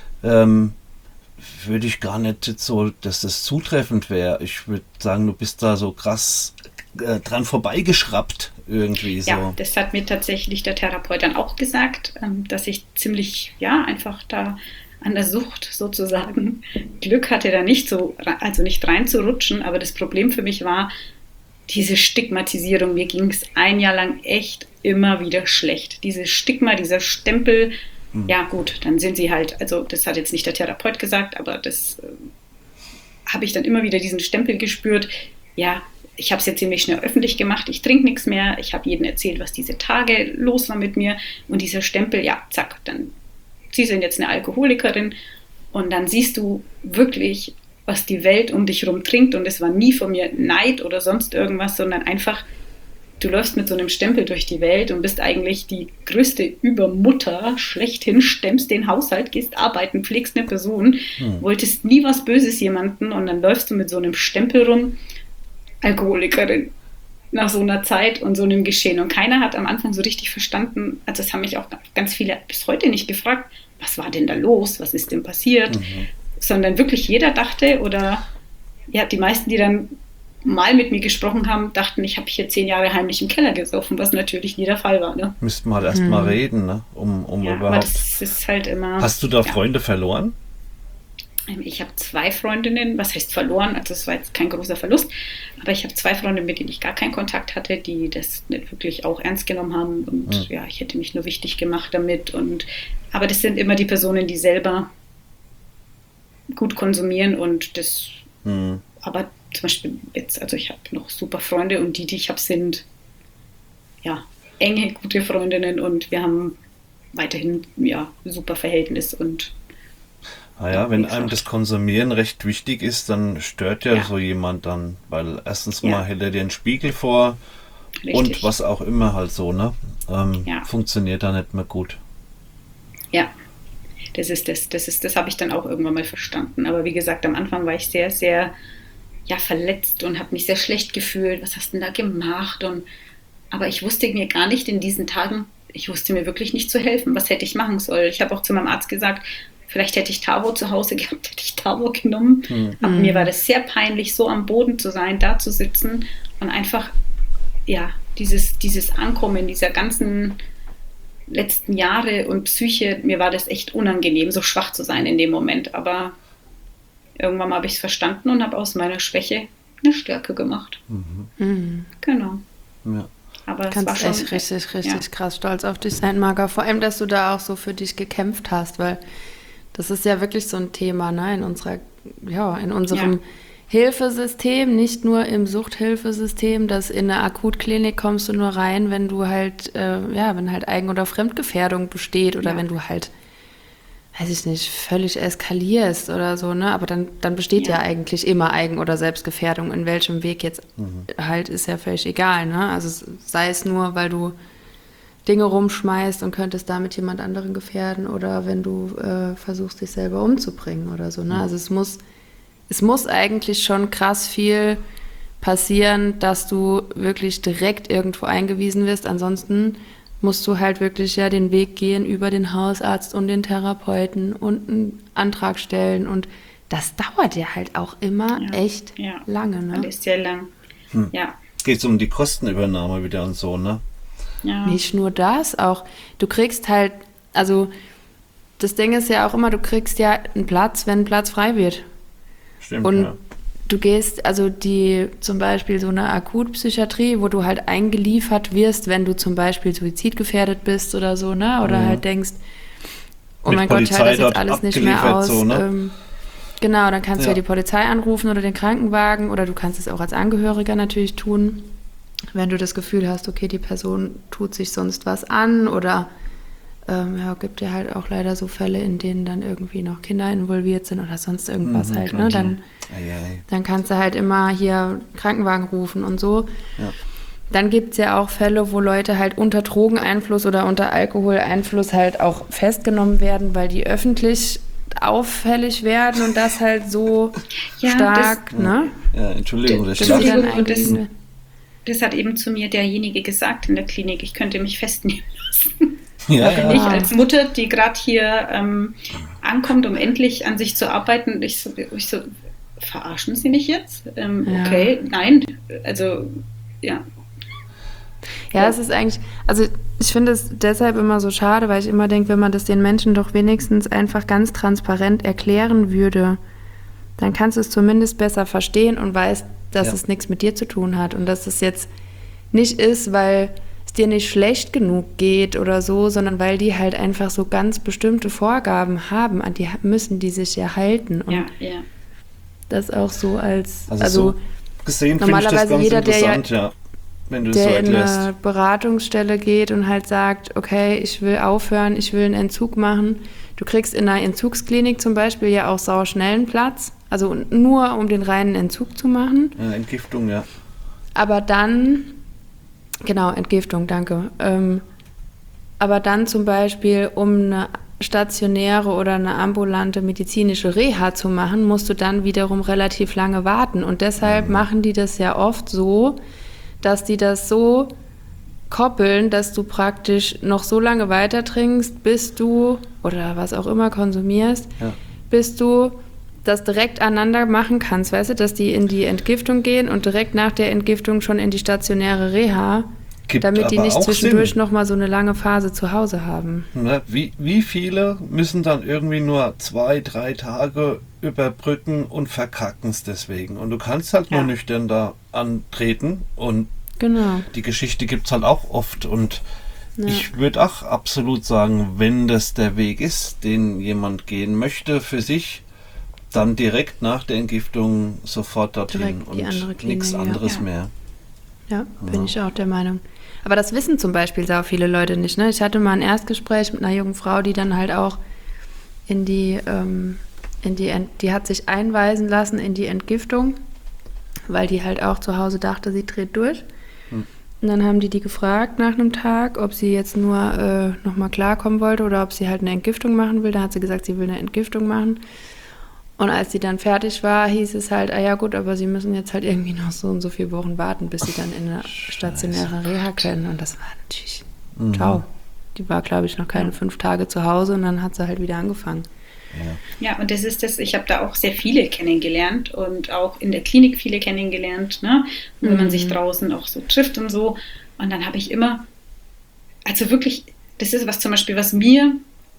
würde ich gar nicht so, dass das zutreffend wäre. Ich würde sagen, du bist da so krass dran vorbeigeschraubt irgendwie. So. Ja, das hat mir tatsächlich der Therapeut dann auch gesagt, dass ich ziemlich, einfach da an der Sucht sozusagen Glück hatte, da nicht reinzurutschen, aber das Problem für mich war, diese Stigmatisierung, mir ging es ein Jahr lang echt immer wieder schlecht. Dieses Stigma, dieser Stempel, ja gut, dann sind sie halt, also das hat jetzt nicht der Therapeut gesagt, aber das habe ich dann immer wieder diesen Stempel gespürt, ja, ich habe es jetzt ziemlich schnell öffentlich gemacht, ich trinke nichts mehr, ich habe jedem erzählt, was diese Tage los war mit mir und dieser Stempel, ja, zack, dann sie sind jetzt eine Alkoholikerin und dann siehst du wirklich, was die Welt um dich rum trinkt und es war nie von mir Neid oder sonst irgendwas, sondern einfach, du läufst mit so einem Stempel durch die Welt und bist eigentlich die größte Übermutter schlechthin, stemmst den Haushalt, gehst arbeiten, pflegst eine Person, wolltest nie was Böses jemanden und dann läufst du mit so einem Stempel rum, Alkoholikerin, nach so einer Zeit und so einem Geschehen. Und keiner hat am Anfang so richtig verstanden, also das haben mich auch ganz viele bis heute nicht gefragt, was war denn da los, was ist denn passiert, sondern wirklich jeder dachte oder ja, die meisten, die dann mal mit mir gesprochen haben, dachten, ich habe hier 10 Jahre heimlich im Keller gesoffen, was natürlich nie der Fall war. Ne? Müssten wir halt erst mal reden, ne? um Ja, aber überhaupt... das ist halt immer... Hast du da ja. Freunde verloren? Ich habe 2 Freundinnen, was heißt verloren, also das war jetzt kein großer Verlust, aber ich habe 2 Freundinnen, mit denen ich gar keinen Kontakt hatte, die das nicht wirklich auch ernst genommen haben und ja, ich hätte mich nur wichtig gemacht damit aber das sind immer die Personen, die selber gut konsumieren und das, aber zum Beispiel jetzt, also ich habe noch super Freunde und die ich habe, sind ja enge, gute Freundinnen und wir haben weiterhin ja super Verhältnis und Naja, wenn einem das Konsumieren recht wichtig ist, dann stört ja so jemand dann, weil erstens mal hält er dir einen Spiegel vor und was auch immer halt so, ne? Funktioniert da nicht mehr gut. Ja, das habe ich dann auch irgendwann mal verstanden. Aber wie gesagt, am Anfang war ich sehr, sehr verletzt und habe mich sehr schlecht gefühlt. Was hast du denn da gemacht? Aber ich wusste mir gar nicht in diesen Tagen, ich wusste mir wirklich nicht zu helfen. Was hätte ich machen sollen? Ich habe auch zu meinem Arzt gesagt, vielleicht hätte ich Tavo zu Hause gehabt, hätte ich Tavo genommen. Aber mir war das sehr peinlich, so am Boden zu sein, da zu sitzen und einfach, ja, dieses Ankommen dieser ganzen letzten Jahre und Psyche, mir war das echt unangenehm, so schwach zu sein in dem Moment. Aber irgendwann habe ich es verstanden und habe aus meiner Schwäche eine Stärke gemacht. Genau. Ja. Aber es Kannst war schon echt richtig krass stolz auf dich sein, Marga. Vor allem, dass du da auch so für dich gekämpft hast, weil das ist ja wirklich so ein Thema, ne, in unserem Hilfesystem, nicht nur im Suchthilfesystem, dass in eine Akutklinik kommst du nur rein, wenn du halt, wenn halt Eigen- oder Fremdgefährdung besteht oder wenn du halt, weiß ich nicht, völlig eskalierst oder so, ne, aber dann besteht ja eigentlich immer Eigen- oder Selbstgefährdung, in welchem Weg jetzt halt, ist ja völlig egal, ne, also sei es nur, weil du Dinge rumschmeißt und könntest damit jemand anderen gefährden oder wenn du versuchst, dich selber umzubringen oder so, ne, also es muss eigentlich schon krass viel passieren, dass du wirklich direkt irgendwo eingewiesen wirst. Ansonsten musst du halt wirklich den Weg gehen über den Hausarzt und den Therapeuten und einen Antrag stellen. Und das dauert ja halt auch immer echt lange. Ne? Alles sehr lang. Ja. Geht es um die Kostenübernahme wieder und so, ne? Ja. Nicht nur das, auch du kriegst halt, also das Ding ist ja auch immer, du kriegst ja einen Platz, wenn ein Platz frei wird. Stimmt, und du gehst, also zum Beispiel so eine Akutpsychiatrie, wo du halt eingeliefert wirst, wenn du zum Beispiel suizidgefährdet bist oder so, ne? Oder halt denkst, oh mein Gott, ich halte das jetzt alles nicht mehr aus. So, ne? Genau, dann kannst du ja die Polizei anrufen oder den Krankenwagen oder du kannst es auch als Angehöriger natürlich tun, wenn du das Gefühl hast, okay, die Person tut sich sonst was an oder gibt ja halt auch leider so Fälle, in denen dann irgendwie noch Kinder involviert sind oder sonst irgendwas halt, ne? Dann kannst du halt immer hier Krankenwagen rufen und so. Ja. Dann gibt es ja auch Fälle, wo Leute halt unter Drogeneinfluss oder unter Alkoholeinfluss halt auch festgenommen werden, weil die öffentlich auffällig werden und das halt so stark, ne? Ja, Entschuldigung, das hat eben zu mir derjenige gesagt in der Klinik, ich könnte mich festnehmen lassen. Ich als Mutter, die gerade hier ankommt, um endlich an sich zu arbeiten, ich so, verarschen Sie mich jetzt? Okay, nein, also, ja. Ja, es ist eigentlich, also ich finde es deshalb immer so schade, weil ich immer denke, wenn man das den Menschen doch wenigstens einfach ganz transparent erklären würde, dann kannst du es zumindest besser verstehen und weißt, dass es nichts mit dir zu tun hat und dass es jetzt nicht ist, weil es dir nicht schlecht genug geht oder so, sondern weil die halt einfach so ganz bestimmte Vorgaben haben, an die müssen die sich ja halten. Und das auch so also so gesehen finde ich das ganz jeder, interessant, ja, wenn du es so der in erklärst. eine Beratungsstelle geht und halt sagt, okay, ich will aufhören, ich will einen Entzug machen. Du kriegst in einer Entzugsklinik zum Beispiel ja auch sauschnell einen Platz, also nur um den reinen Entzug zu machen. Ja, Entgiftung, ja. Aber dann, genau, Entgiftung, danke. Aber dann zum Beispiel, um eine stationäre oder eine ambulante medizinische Reha zu machen, musst du dann wiederum relativ lange warten. Und deshalb machen die das ja oft so, dass die das so koppeln, dass du praktisch noch so lange weiter trinkst, bis du, oder was auch immer konsumierst, bis du das direkt aneinander machen kannst, weißt du, dass die in die Entgiftung gehen und direkt nach der Entgiftung schon in die stationäre Reha, damit die nicht zwischendurch nochmal so eine lange Phase zu Hause haben. Ne? Wie viele müssen dann irgendwie nur 2-3 Tage überbrücken und verkacken es deswegen? Und du kannst halt nur nüchtern da antreten und die Geschichte gibt es halt auch oft und ich würde auch absolut sagen, wenn das der Weg ist, den jemand gehen möchte für sich, dann direkt nach der Entgiftung sofort dorthin und nichts anderes mehr. Ja, bin ich auch der Meinung. Aber das wissen zum Beispiel sehr viele Leute nicht. Ne? Ich hatte mal ein Erstgespräch mit einer jungen Frau, die dann halt auch die hat sich einweisen lassen in die Entgiftung, weil die halt auch zu Hause dachte, sie dreht durch. Und dann haben die gefragt nach einem Tag, ob sie jetzt nur nochmal klarkommen wollte oder ob sie halt eine Entgiftung machen will. Da hat sie gesagt, sie will eine Entgiftung machen. Und als sie dann fertig war, hieß es halt, ja gut, aber sie müssen jetzt halt irgendwie noch so und so viele Wochen warten, bis sie dann in eine stationäre Reha können. Und das war natürlich, ciao. Die war, glaube ich, noch keine 5 Tage zu Hause und dann hat sie halt wieder angefangen. Ja, und das ist das, ich habe da auch sehr viele kennengelernt und auch in der Klinik viele kennengelernt, ne? Wenn man sich draußen auch so trifft und so. Und dann habe ich immer, also wirklich, das ist was zum Beispiel, was mir,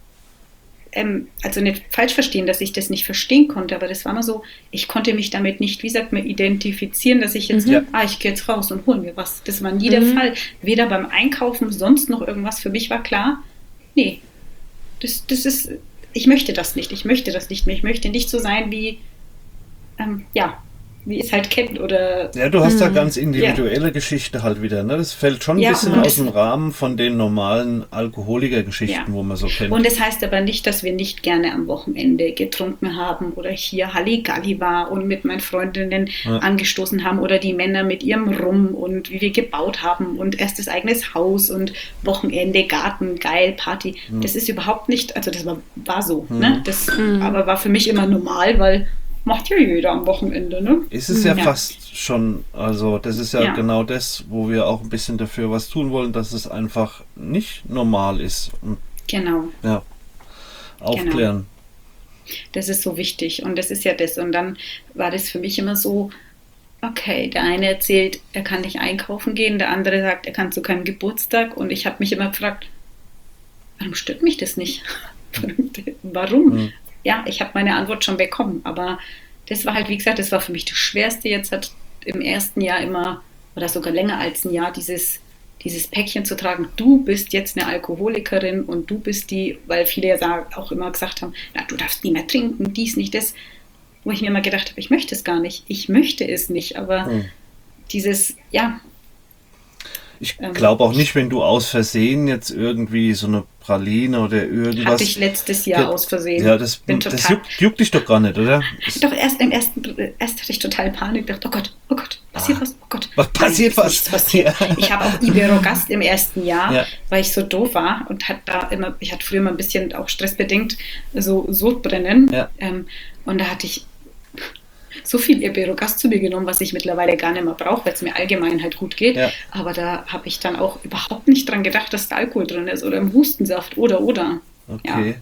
also nicht falsch verstehen, dass ich das nicht verstehen konnte, aber das war immer so, ich konnte mich damit nicht, wie sagt man, identifizieren, dass ich jetzt, ich gehe jetzt raus und hole mir was. Das war nie der Fall. Weder beim Einkaufen, sonst noch irgendwas. Für mich war klar, nee, das ist, ich möchte das nicht mehr. Ich möchte nicht so sein wie, wie es halt kennt oder... Ja, du hast da ganz individuelle Geschichte halt wieder, ne? Das fällt schon ein bisschen aus dem Rahmen von den normalen Alkoholikergeschichten, wo man so kennt. Und das heißt aber nicht, dass wir nicht gerne am Wochenende getrunken haben oder hier Halligalli war und mit meinen Freundinnen angestoßen haben oder die Männer mit ihrem Rum und wie wir gebaut haben und erstes eigenes Haus und Wochenende, Garten, geil, Party. Das ist überhaupt nicht, also das war so, ne? Das aber war für mich immer normal, weil macht ja jeder am Wochenende, ne? Ist es ja fast schon, also das ist ja genau das, wo wir auch ein bisschen dafür was tun wollen, dass es einfach nicht normal ist. Und ja, aufklären. Genau. Das ist so wichtig und das ist ja das. Und dann war das für mich immer so, okay, der eine erzählt, er kann nicht einkaufen gehen, der andere sagt, er kann zu keinem Geburtstag und ich habe mich immer gefragt, warum stört mich das nicht? Warum? Ja, ich habe meine Antwort schon bekommen, aber das war halt, wie gesagt, das war für mich das Schwerste jetzt halt im ersten Jahr immer, oder sogar länger als ein Jahr, dieses Päckchen zu tragen, du bist jetzt eine Alkoholikerin und du bist die, weil viele ja auch immer gesagt haben, na, du darfst nie mehr trinken, dies, nicht das, wo ich mir immer gedacht habe, ich möchte es gar nicht, ich möchte es nicht, aber dieses, Ich glaube auch nicht, wenn du aus Versehen jetzt irgendwie so eine Praline oder irgendwas... Hatte ich letztes Jahr aus Versehen. Ja, das juckt dich doch gar nicht, oder? Doch, erst hatte ich total Panik, dachte, oh Gott, passiert was, oh Gott. Was passiert was? Ja. Ich habe auch Iberogast im ersten Jahr, weil ich so doof war und ich hatte früher mal ein bisschen auch stressbedingt so Sodbrennen. Ja. Und da hatte ich so viel Iberogast zu mir genommen, was ich mittlerweile gar nicht mehr brauche, weil es mir allgemein halt gut geht. Ja. Aber da habe ich dann auch überhaupt nicht dran gedacht, dass da Alkohol drin ist oder im Hustensaft oder. Okay.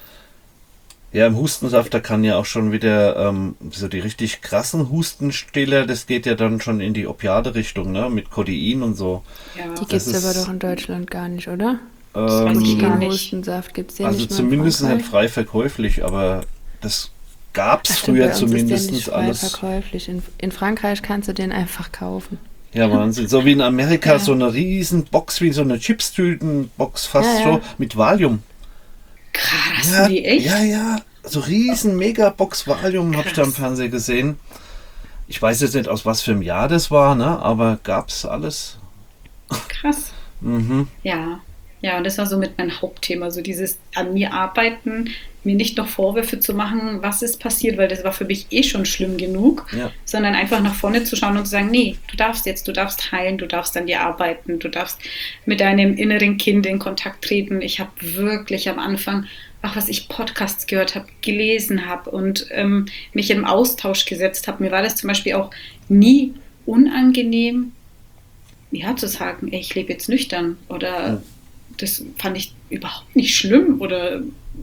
Ja, im Hustensaft, da kann ja auch schon wieder so die richtig krassen Hustenstiller, das geht ja dann schon in die Opiate-Richtung, ne? Mit Codein und so. Ja. Die gibt es aber doch in Deutschland gar nicht, oder? Hustensaft gibt es ja also nicht mehr. zumindest halt frei verkäuflich, aber das gab es Ach, stimmt, früher bei uns ist der zumindest nicht frei alles. verkäuflich. In Frankreich kannst du den einfach kaufen. Ja, Wahnsinn. So wie in Amerika Ja. so eine riesen Box, wie so eine Chipstütenbox fast Ja, so ja. mit Valium. Krass, Ja, wie echt? ja. So riesen Megabox Valium habe ich da im Krass. Fernsehen gesehen. Ich weiß jetzt nicht, aus was für einem Jahr das war, ne? Aber gab's alles. Krass. Mhm. Ja, ja, und das war so mit mein Hauptthema, so dieses an mir arbeiten, mir nicht noch Vorwürfe zu machen, was ist passiert, weil das war für mich eh schon schlimm genug, Ja. sondern einfach nach vorne zu schauen und zu sagen, nee, du darfst heilen, du darfst an dir arbeiten, du darfst mit deinem inneren Kind in Kontakt treten. Ich habe wirklich am Anfang, auch was ich Podcasts gehört habe, gelesen habe und mich im Austausch gesetzt habe. Mir war das zum Beispiel auch nie unangenehm, ja, zu sagen, ey, ich lebe jetzt nüchtern oder das fand ich überhaupt nicht schlimm oder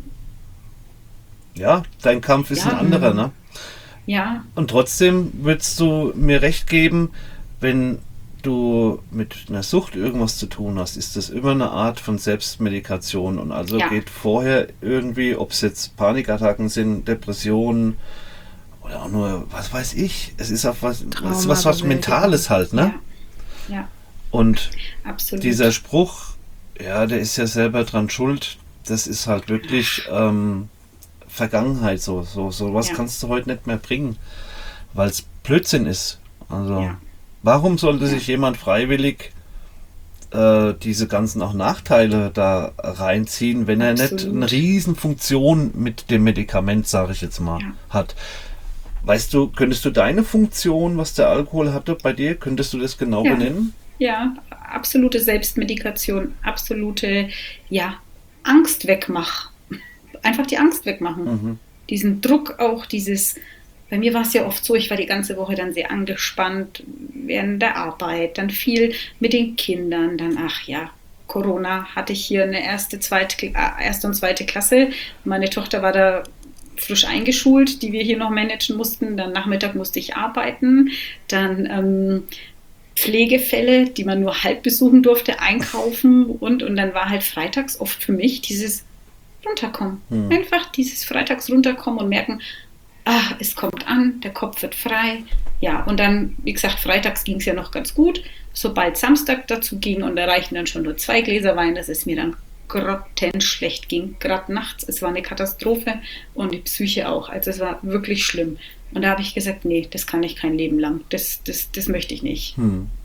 Ja, dein Kampf ist Ja. ein anderer, ne? ja, Und trotzdem würdest du mir recht geben, wenn du mit einer Sucht irgendwas zu tun hast, ist das immer eine Art von Selbstmedikation und also Ja. geht vorher irgendwie, ob es jetzt Panikattacken sind, Depressionen oder auch nur, was weiß ich, es ist auch was, es ist was Mentales halt, ne? ja, Und absolut. dieser Spruch, ja, der ist ja selber dran schuld, das ist halt wirklich Vergangenheit, sowas Ja. kannst du heute nicht mehr bringen, weil es Blödsinn ist. Also, Ja. warum sollte Ja. sich jemand freiwillig diese ganzen auch Nachteile da reinziehen, wenn er nicht Absolut. eine riesen Funktion mit dem Medikament, sage ich jetzt mal, Ja. hat? Weißt du, könntest du deine Funktion, was der Alkohol hatte bei dir, könntest du das genau Ja. benennen? Ja, absolute Selbstmedikation, absolute, ja, Angst wegmach. Einfach die Angst wegmachen. Mhm. Diesen Druck auch, bei mir war es ja oft so, ich war die ganze Woche dann sehr angespannt während der Arbeit, dann viel mit den Kindern, dann, ach ja, Corona hatte ich hier eine erste und zweite Klasse. Meine Tochter war da frisch eingeschult, die wir hier noch managen mussten. Dann Nachmittag musste ich arbeiten. Dann Pflegefälle, die man nur halb besuchen durfte, einkaufen und dann war halt freitags oft für mich dieses Runterkommen. Einfach dieses Freitags runterkommen und merken, es kommt an, der Kopf wird frei. Ja, und dann, wie gesagt, freitags ging es ja noch ganz gut. Sobald Samstag dazu ging und da reichten dann schon nur 2 Gläser Wein, dass es mir dann grottenschlecht ging. Gerade nachts, es war eine Katastrophe und die Psyche auch. Also es war wirklich schlimm. Und da habe ich gesagt, nee, das kann ich kein Leben lang. Das möchte ich nicht.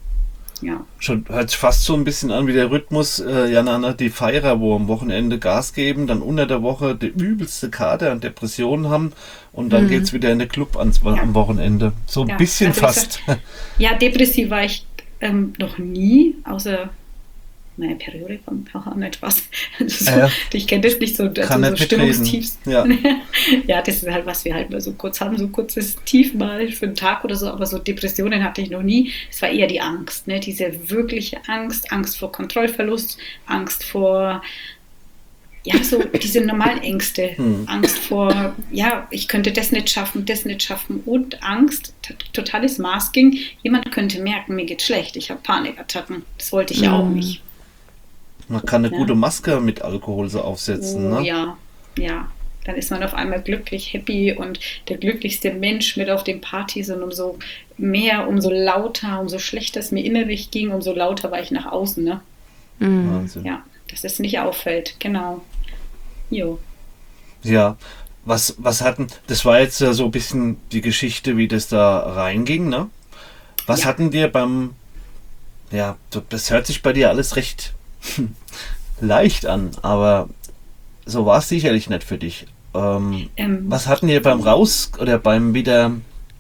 Ja. Schon hört sich fast so ein bisschen an wie der Rhythmus, Jana, die Feierer, wo am Wochenende Gas geben, dann unter der Woche die übelste Kater und Depressionen haben und dann geht's wieder in den Club am Wochenende. So ein Ja, bisschen also wie fast. Ja, depressiv war ich noch nie, außer meine Periode kommt auch nicht was. So, Ja. Ich kenne das nicht so, also Kann so nicht mitreden. Stimmungstiefs. Ja. Ja, das ist halt, was wir halt mal so kurz haben, so kurzes Tief mal für einen Tag oder so, aber so Depressionen hatte ich noch nie. Es war eher die Angst, ne? Diese wirkliche Angst, Angst vor Kontrollverlust, Angst vor, ja, so diese normalen Ängste, Angst vor, ja, ich könnte das nicht schaffen und Angst, totales Masking, jemand könnte merken, mir geht schlecht, ich habe Panikattacken, das wollte ich ja auch nicht. Man kann eine Ja. gute Maske mit Alkohol so aufsetzen, Oh, ne? ja, ja. Dann ist man auf einmal glücklich, happy und der glücklichste Mensch mit auf den Partys und umso mehr, umso lauter, umso schlechter es mir innerlich ging, umso lauter war ich nach außen, ne? Wahnsinn. Ja, dass es nicht auffällt, genau. Jo. Ja, was hatten, das war jetzt ja so ein bisschen die Geschichte, wie das da reinging, ne? Was Ja. hatten dir ja, das hört sich bei dir alles recht leicht an, aber so war es sicherlich nicht für dich. Was hatten dir beim Raus oder beim wieder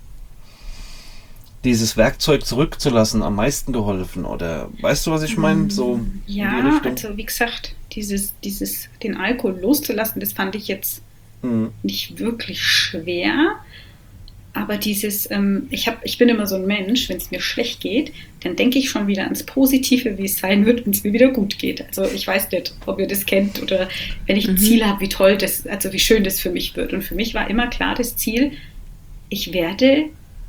dieses Werkzeug zurückzulassen am meisten geholfen? Oder weißt du, was ich meine? So in die Ja, Richtung. also wie gesagt, den Alkohol loszulassen, das fand ich jetzt nicht wirklich schwer. Aber ich bin immer so ein Mensch, wenn es mir schlecht geht, dann denke ich schon wieder ans Positive, wie es sein wird, wenn es mir wieder gut geht. Also ich weiß nicht, ob ihr das kennt oder wenn ich ein Ziel habe, wie schön das für mich wird. Und für mich war immer klar das Ziel, ich werde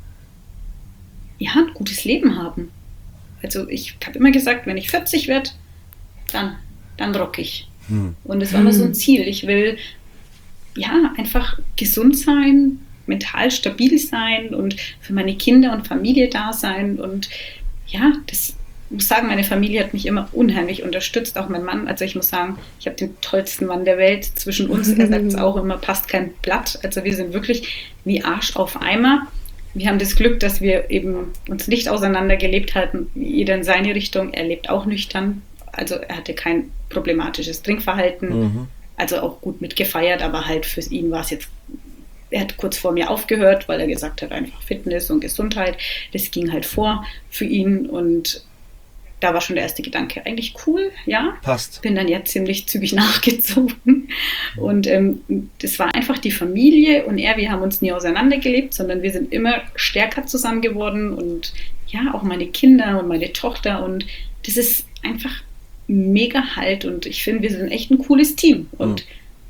ja ein gutes Leben haben. Also ich habe immer gesagt, wenn ich 40 werde, dann rock ich. Und das war immer so ein Ziel. Ich will ja einfach gesund sein, mental stabil sein und für meine Kinder und Familie da sein. Und ja, das muss sagen, meine Familie hat mich immer unheimlich unterstützt, auch mein Mann. Also ich muss sagen, ich habe den tollsten Mann der Welt zwischen uns. Er sagt es auch immer, passt kein Blatt. Also wir sind wirklich wie Arsch auf Eimer. Wir haben das Glück, dass wir eben uns nicht auseinandergelebt hatten, jeder in seine Richtung. Er lebt auch nüchtern. Also er hatte kein problematisches Trinkverhalten. Also auch gut mitgefeiert, aber halt für ihn war es jetzt, er hat kurz vor mir aufgehört, weil er gesagt hat, einfach Fitness und Gesundheit. Das ging halt vor für ihn und da war schon der erste Gedanke, eigentlich cool, ja. Passt. Bin dann ja ziemlich zügig nachgezogen. Und das war einfach die Familie und wir haben uns nie auseinandergelebt, sondern wir sind immer stärker zusammen geworden und ja, auch meine Kinder und meine Tochter und das ist einfach mega Halt und ich finde, wir sind echt ein cooles Team und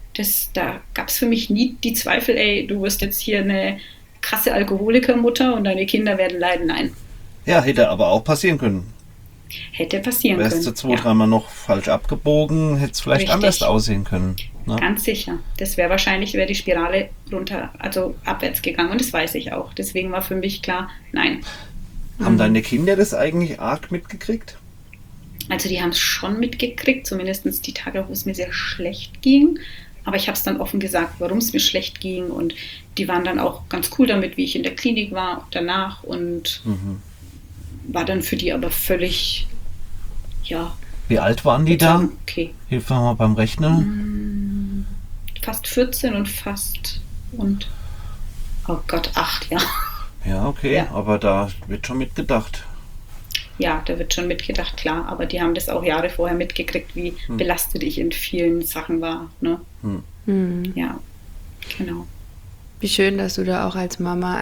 da gab es für mich nie die Zweifel, ey, du wirst jetzt hier eine krasse Alkoholikermutter und deine Kinder werden leiden. Nein. Ja, hätte aber auch passieren können. Hätte passieren können. Wärst du 2-3 Mal noch falsch abgebogen, hätte es vielleicht Richtig. anders aussehen können. Ne? Ganz sicher. Das wäre die Spirale runter, also abwärts gegangen und das weiß ich auch. Deswegen war für mich klar, nein. Haben deine Kinder das eigentlich arg mitgekriegt? Also die haben es schon mitgekriegt, zumindest die Tage, wo es mir sehr schlecht ging. Aber ich habe es dann offen gesagt, warum es mir schlecht ging und die waren dann auch ganz cool damit, wie ich in der Klinik war danach und war dann für die aber völlig, ja. Wie alt waren die da? Okay. Hilf mir mal beim Rechnen. Fast 14 und oh Gott, 8, ja. Ja, okay, Ja. aber da wird schon mitgedacht. Ja, da wird schon mitgedacht, klar, aber die haben das auch Jahre vorher mitgekriegt, wie belastet ich in vielen Sachen war. Ne? Ja, genau. Wie schön, dass du da auch als Mama,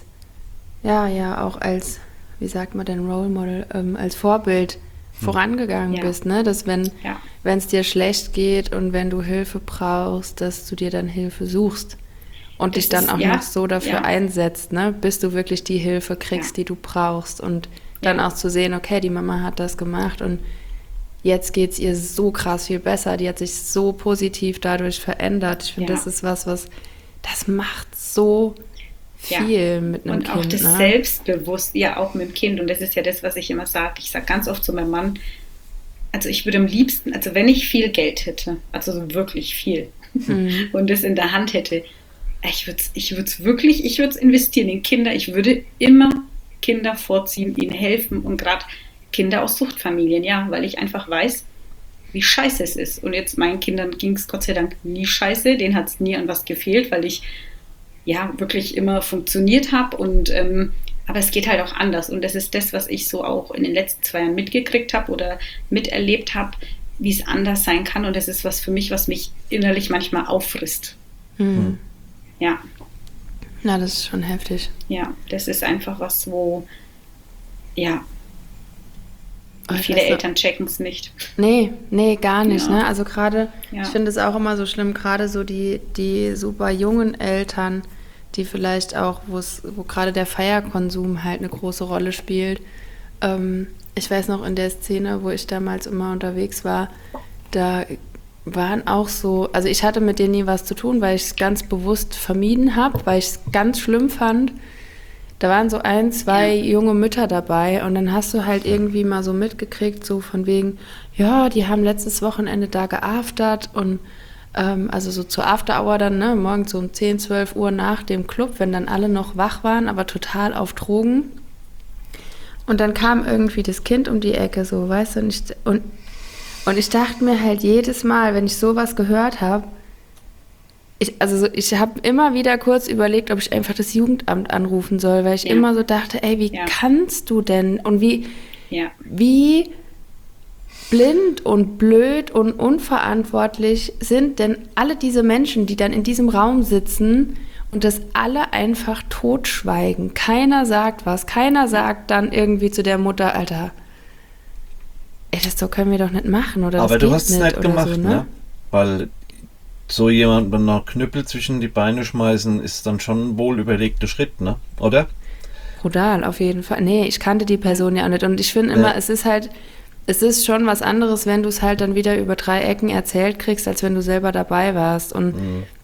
auch als, wie sagt man denn, Role Model, als Vorbild vorangegangen bist, ne? Dass wenn es dir schlecht geht und wenn du Hilfe brauchst, dass du dir dann Hilfe suchst und dich dann auch noch so dafür einsetzt, ne? Bis du wirklich die Hilfe kriegst, die du brauchst und dann auch zu sehen, okay, die Mama hat das gemacht und jetzt geht es ihr so krass viel besser, die hat sich so positiv dadurch verändert. Ich finde, das ist was, das macht so viel mit einem Kind. Und auch das Selbstbewusst, auch mit dem Kind. Und das ist ja das, was ich immer sage. Ich sage ganz oft zu meinem Mann, also ich würde am liebsten, also wenn ich viel Geld hätte, also so wirklich viel, und das in der Hand hätte, ich würde es investieren in Kinder. Ich würde immer Kinder vorziehen, ihnen helfen und gerade Kinder aus Suchtfamilien, weil ich einfach weiß, wie scheiße es ist. Und jetzt meinen Kindern ging es Gott sei Dank nie scheiße, denen hat es nie an was gefehlt, weil ich wirklich immer funktioniert habe und aber es geht halt auch anders und das ist das, was ich so auch in den letzten 2 Jahren mitgekriegt habe oder miterlebt habe, wie es anders sein kann und das ist was für mich, was mich innerlich manchmal auffrisst. Ja. Na, das ist schon heftig. Ja, das ist einfach was, wo, viele Eltern checken es nicht. Nee, gar nicht. Ne? Also gerade, ich finde es auch immer so schlimm, gerade so die super jungen Eltern, die vielleicht auch, wo gerade der Feierkonsum halt eine große Rolle spielt. Ich weiß noch, in der Szene, wo ich damals immer unterwegs war, da waren auch so, also ich hatte mit denen nie was zu tun, weil ich es ganz bewusst vermieden habe, weil ich es ganz schlimm fand. Da waren so 1, 2 junge Mütter dabei und dann hast du halt irgendwie mal so mitgekriegt, so von wegen, ja, die haben letztes Wochenende da geaftert und also so zur After-Hour dann, ne, morgens so um 10, 12 Uhr nach dem Club, wenn dann alle noch wach waren, aber total auf Drogen. Und dann kam irgendwie das Kind um die Ecke, so, weißt du, und ich dachte mir halt jedes Mal, wenn ich sowas gehört habe, ich habe immer wieder kurz überlegt, ob ich einfach das Jugendamt anrufen soll, weil ich immer so dachte, ey, wie kannst du denn und wie blind und blöd und unverantwortlich sind denn alle diese Menschen, die dann in diesem Raum sitzen und das alle einfach totschweigen. Keiner sagt was, keiner sagt dann irgendwie zu der Mutter, Alter, ey, das so können wir doch nicht machen oder aber das du hast es nicht gemacht, so, ne? Weil so jemand mit einer Knüppel zwischen die Beine schmeißen, ist dann schon ein wohl überlegter Schritt, ne? Oder? Brutal, auf jeden Fall. Nee, ich kannte die Person ja auch nicht. Und ich finde immer, es ist schon was anderes, wenn du es halt dann wieder über 3 Ecken erzählt kriegst, als wenn du selber dabei warst. Und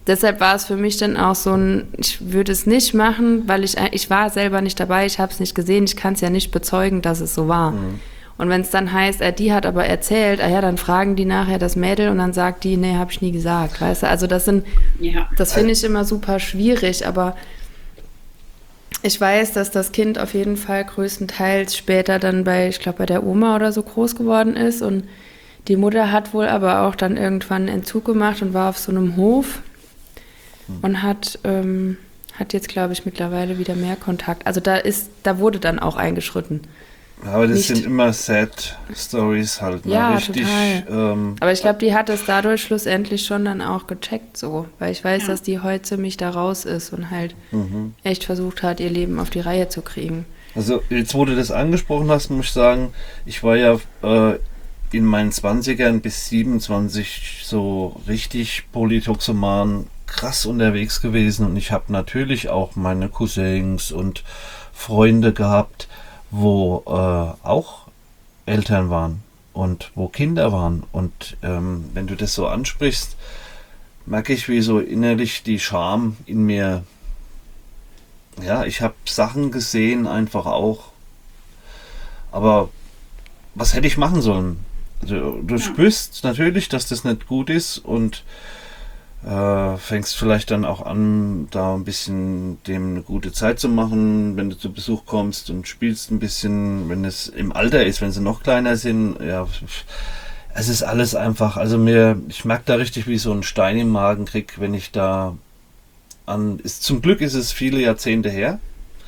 deshalb war es für mich dann auch so ich würde es nicht machen, weil ich war selber nicht dabei, ich habe es nicht gesehen, ich kann es ja nicht bezeugen, dass es so war. Und wenn es dann heißt, die hat aber erzählt, dann fragen die nachher das Mädel und dann sagt die, nee, habe ich nie gesagt, weißt du? Also das finde ich immer super schwierig, aber ich weiß, dass das Kind auf jeden Fall größtenteils später dann bei der Oma oder so groß geworden ist und die Mutter hat wohl aber auch dann irgendwann einen Entzug gemacht und war auf so einem Hof und hat jetzt, glaube ich, mittlerweile wieder mehr Kontakt. Also da wurde dann auch eingeschritten. Aber das sind immer Sad Stories halt, ne? Ja, Richtig. Total. Aber ich glaube, die hat es dadurch schlussendlich schon dann auch gecheckt so, weil ich weiß, dass die heute ziemlich da raus ist und halt echt versucht hat, ihr Leben auf die Reihe zu kriegen. Also jetzt, wo du das angesprochen hast, muss ich sagen, ich war ja in meinen 20ern bis 27 so richtig polytoxoman krass unterwegs gewesen und ich habe natürlich auch meine Cousins und Freunde gehabt, wo auch Eltern waren und wo Kinder waren. Und wenn du das so ansprichst, merke ich, wie so innerlich die Scham in mir, ich habe Sachen gesehen, einfach auch. Aber was hätte ich machen sollen? Also, du spürst natürlich, dass das nicht gut ist und fängst vielleicht dann auch an, da ein bisschen dem eine gute Zeit zu machen, wenn du zu Besuch kommst und spielst ein bisschen, wenn es im Alter ist, wenn sie noch kleiner sind, es ist alles einfach, also ich merke da richtig, wie ich so einen Stein im Magen krieg, wenn ich da zum Glück ist es viele Jahrzehnte her,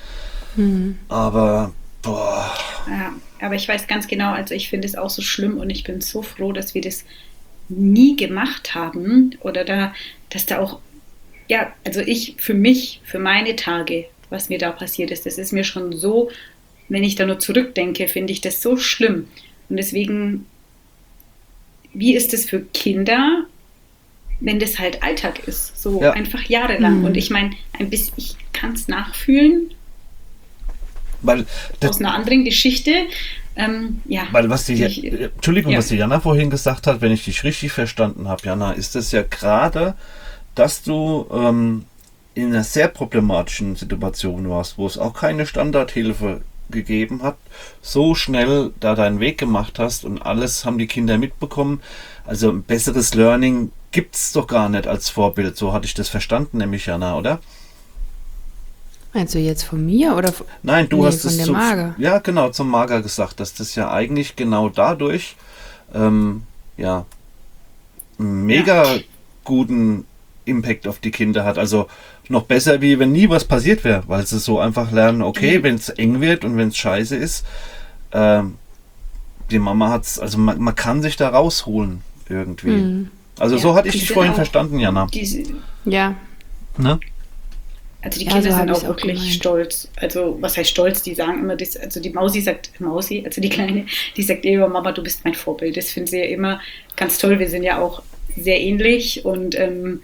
aber boah. Ja, aber ich weiß ganz genau, also ich finde es auch so schlimm und ich bin so froh, dass wir das nie gemacht haben oder dass da auch, also für meine Tage, was mir da passiert ist, das ist mir schon so, wenn ich da nur zurückdenke, finde ich das so schlimm. Und deswegen, wie ist es für Kinder, wenn das halt Alltag ist, so einfach jahrelang. Und ich meine, ich kann es nachfühlen, weil aus einer anderen Geschichte. Weil was die Jana vorhin gesagt hat, wenn ich dich richtig verstanden habe, Jana, ist das ja gerade, dass du in einer sehr problematischen Situation warst, wo es auch keine Standardhilfe gegeben hat, so schnell da deinen Weg gemacht hast und alles haben die Kinder mitbekommen. Also ein besseres Learning gibt es doch gar nicht als Vorbild. So hatte ich das verstanden, nämlich Jana, oder? Meinst du jetzt von mir oder Nein, du hast es zum Mager? Ja, genau, zum Mager gesagt, dass das ja eigentlich genau dadurch mega guten Impact auf die Kinder hat. Also noch besser, wie wenn nie was passiert wäre, weil sie so einfach lernen, okay, wenn es eng wird und wenn es scheiße ist, die Mama hat's, also man kann sich da rausholen irgendwie. Also so hatte ich dich vorhin verstanden, Jana. Ja. Ne? Also die Kinder sind auch wirklich stolz. Also was heißt stolz? Die sagen immer, also die Mausi, also die Kleine, die sagt immer, Mama, du bist mein Vorbild. Das finden sie ja immer ganz toll. Wir sind ja auch sehr ähnlich und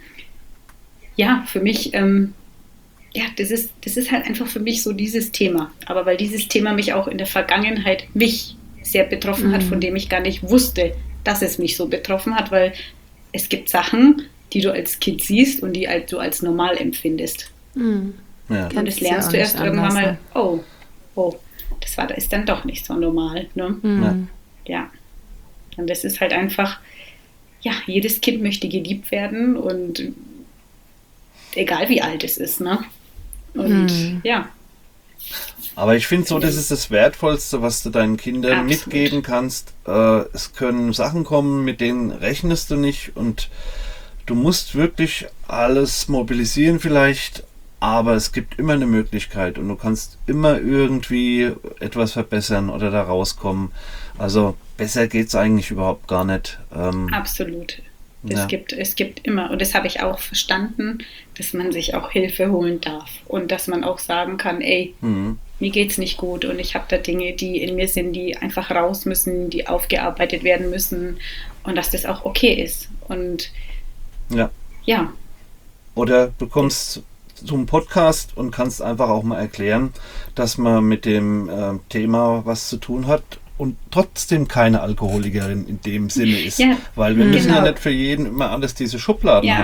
für mich, das ist halt einfach für mich so dieses Thema. Aber weil dieses Thema mich auch in der Vergangenheit sehr betroffen hat, von dem ich gar nicht wusste, dass es mich so betroffen hat, weil es gibt Sachen, die du als Kind siehst und die du als normal empfindest. Ja. Und das lernst du erst irgendwann mal, das ist dann doch nicht so normal. Ne? Ja. Und das ist halt einfach, jedes Kind möchte geliebt werden und egal wie alt es ist, ne? Und Aber ich finde so, das ist das Wertvollste, was du deinen Kindern mitgeben kannst. Es können Sachen kommen, mit denen rechnest du nicht und du musst wirklich alles mobilisieren vielleicht, aber es gibt immer eine Möglichkeit und du kannst immer irgendwie etwas verbessern oder da rauskommen. Also besser geht es eigentlich überhaupt gar nicht. Absolut. Es gibt immer, und das habe ich auch verstanden, dass man sich auch Hilfe holen darf und dass man auch sagen kann, mir geht's nicht gut und ich habe da Dinge, die in mir sind, die einfach raus müssen, die aufgearbeitet werden müssen und dass das auch okay ist. Und ja. Oder du kommst zum Podcast und kannst einfach auch mal erklären, dass man mit dem Thema was zu tun hat und trotzdem keine Alkoholikerin in dem Sinne ist. Ja, weil wir müssen ja nicht für jeden immer alles diese Schubladen haben.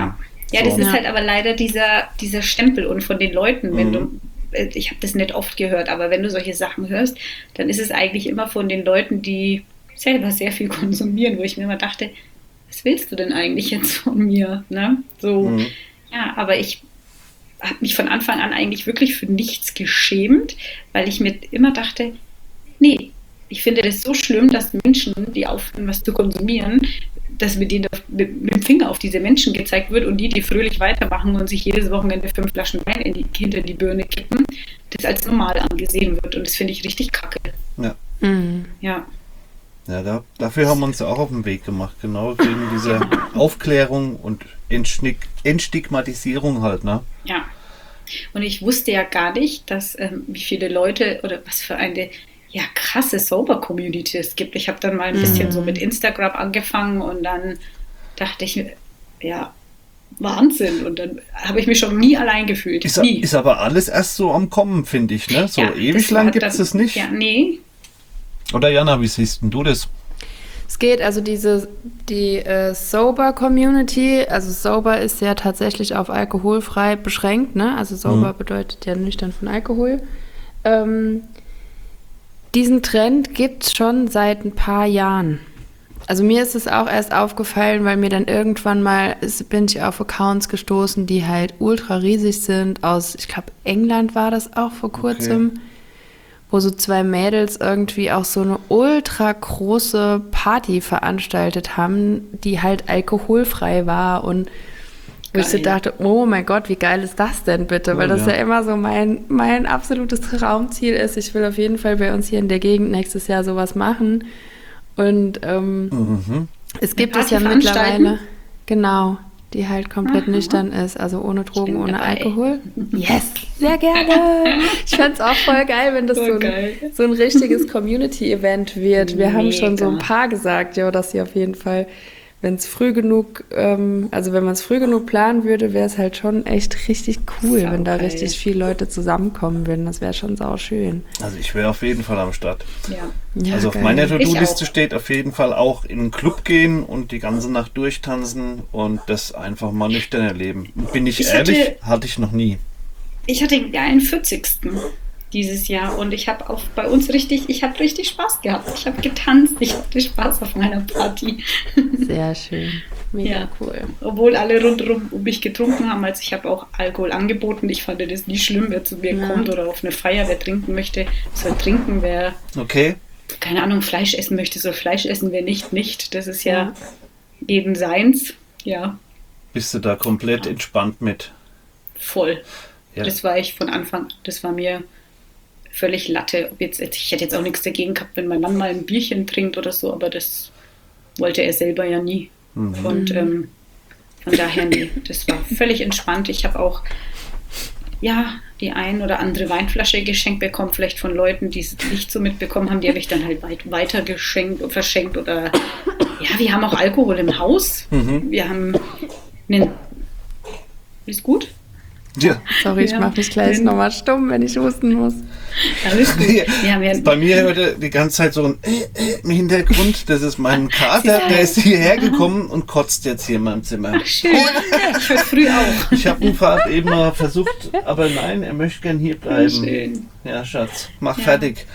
Ja, So. das ist halt aber leider dieser Stempel und von den Leuten, wenn du, ich habe das nicht oft gehört, aber wenn du solche Sachen hörst, dann ist es eigentlich immer von den Leuten, die selber sehr viel konsumieren, wo ich mir immer dachte, was willst du denn eigentlich jetzt von mir? Ne? So, Mhm. ja, aber ich habe mich von Anfang an eigentlich wirklich für nichts geschämt, weil ich mir immer dachte, nee, ich finde das so schlimm, dass Menschen, die aufhören, was zu konsumieren, dass mit denen mit dem Finger auf diese Menschen gezeigt wird und die fröhlich weitermachen und sich jedes Wochenende 5 Flaschen Wein hinter die Birne kippen, das als normal angesehen wird. Und das finde ich richtig kacke. Ja. Mhm. Ja, Ja, dafür haben wir uns ja auch auf den Weg gemacht, genau wegen dieser Aufklärung und Entstigmatisierung halt, ne? ja. Und ich wusste ja gar nicht, dass wie viele Leute oder was für eine ja, krasse Sober-Community es gibt. Ich habe dann mal ein bisschen so mit Instagram angefangen und dann dachte ich mir, ja, Wahnsinn. Und dann habe ich mich schon nie allein gefühlt. Nie. Ist aber alles erst so am Kommen, finde ich, ne? So Ja, ewig das lang war gibt es dann- es nicht. Ja, nee. Oder Jana, wie siehst denn du das? Es geht also die Sober-Community, also Sober ist ja tatsächlich auf alkoholfrei beschränkt, ne? Also Sober bedeutet ja nüchtern von Alkohol. Diesen Trend gibt es schon seit ein paar Jahren. Also mir ist es auch erst aufgefallen, weil mir dann irgendwann mal bin ich auf Accounts gestoßen, die halt ultra riesig sind. Aus, ich glaube, England war das auch vor kurzem, wo so 2 Mädels irgendwie auch so eine ultra große Party veranstaltet haben, die halt alkoholfrei war und wo ich so Geil. dachte, oh mein Gott, wie geil ist das denn bitte? Weil das ja immer so mein absolutes Traumziel ist. Ich will auf jeden Fall bei uns hier in der Gegend nächstes Jahr sowas machen. Und es gibt es ja Party veranstalten? mittlerweile, genau, die halt komplett nüchtern ist, also ohne Drogen, bin ohne dabei. Alkohol. Yes, sehr gerne. Ich fände es auch voll geil, wenn das Voll geil. so ein richtiges Community-Event wird. Wir haben schon so ein Mega. paar gesagt, ja, dass sie auf jeden Fall, wenn es früh genug, also wenn man es früh genug planen würde, wäre es halt schon echt richtig cool, wenn da Saugeil. richtig viele Leute zusammenkommen würden. Das wäre schon sauschön. Also ich wäre auf jeden Fall am Start. Ja. Ja, Also auf geil. meiner Ich To-Do-Liste auch. steht auf jeden Fall auch in den Club gehen und die ganze Nacht durchtanzen und das einfach mal nüchtern erleben. Bin ich ehrlich, hatte ich noch nie. Ich hatte den geilen 40. dieses Jahr und ich habe auch bei uns richtig Spaß gehabt. Ich habe getanzt, ich hatte Spaß auf meiner Party. Sehr schön. Mega Ja. cool. Obwohl alle rundherum um mich getrunken haben, also ich habe auch Alkohol angeboten. Ich fand das nie schlimm, wer zu mir kommt oder auf eine Feier, wer trinken möchte, soll trinken, wer, Okay? keine Ahnung, Fleisch essen möchte, soll Fleisch essen, wer nicht. Das ist ja jeden seins. Ja, Bist du da komplett entspannt mit? voll. Ja. Das war ich von Anfang, das war mir völlig Latte. Ich hätte jetzt auch nichts dagegen gehabt, wenn mein Mann mal ein Bierchen trinkt oder so, aber das wollte er selber ja nie. Und von daher, nee, das war völlig entspannt. Ich habe auch, ja, die ein oder andere Weinflasche geschenkt bekommen, vielleicht von Leuten, die es nicht so mitbekommen haben, die habe ich dann halt weiter geschenkt und verschenkt oder, ja, wir haben auch Alkohol im Haus. Wir haben einen, ist gut? Ja. Sorry, ich Ja. mache mich gleich nochmal stumm, wenn ich husten muss. Alles gut. Wir haben ja Bei mir hörte die ganze Zeit so ein im Hintergrund. Das ist mein Kater, der ist hierher gekommen und kotzt jetzt hier in meinem Zimmer. schön. Ich war früh auch. Ich habe ihn vorab eben mal versucht, aber nein, er möchte gern hier bleiben. Schön. Ja, Schatz, mach fertig.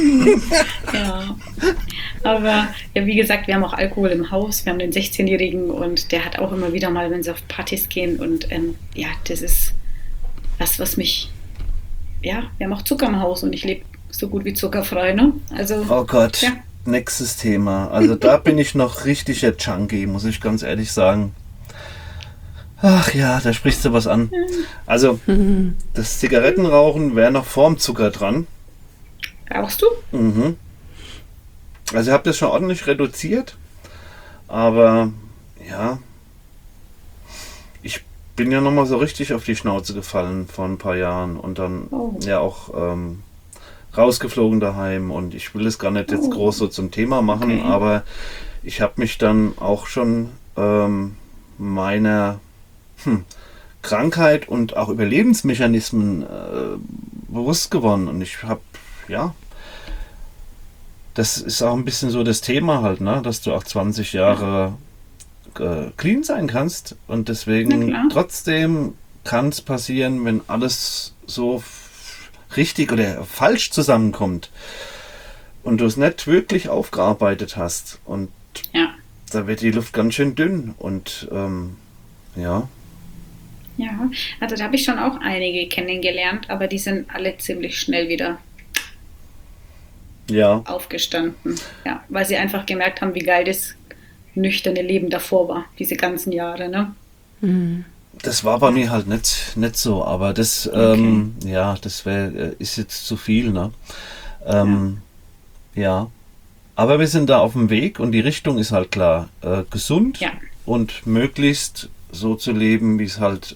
Ja. Aber ja, wie gesagt, wir haben auch Alkohol im Haus. Wir haben den 16-Jährigen und der hat auch immer wieder mal, wenn sie auf Partys gehen. Und ja, das ist was mich. Ja, wir haben auch Zucker im Haus und ich lebe so gut wie zuckerfrei, ne? Also. Oh Gott, Ja. nächstes Thema. Also da bin ich noch richtiger Junkie, muss ich ganz ehrlich sagen. Ach ja, da sprichst du was an. Also, das Zigarettenrauchen wäre noch vorm Zucker dran. Rauchst du? Mhm. Also ich habe das schon ordentlich reduziert, aber ja, ich bin ja nochmal so richtig auf die Schnauze gefallen vor ein paar Jahren und dann ja auch rausgeflogen daheim und ich will es gar nicht jetzt groß so zum Thema machen, aber ich habe mich dann auch schon meiner Krankheit und auch Überlebensmechanismen bewusst geworden und ich habe, ja, das ist auch ein bisschen so das Thema halt, ne, dass du auch 20 Jahre clean sein kannst. Und deswegen trotzdem kann es passieren, wenn alles so richtig oder falsch zusammenkommt und du es nicht wirklich aufgearbeitet hast. Und da wird die Luft ganz schön dünn. Und ja. Ja, also da habe ich schon auch einige kennengelernt, aber die sind alle ziemlich schnell wieder aufgestanden. Ja, weil sie einfach gemerkt haben, wie geil das nüchterne Leben davor war, diese ganzen Jahre, ne? Das war bei mir halt nicht so, aber das, das ist jetzt zu viel, ne? Ja. Aber wir sind da auf dem Weg und die Richtung ist halt klar. Gesund und möglichst so zu leben, wie es halt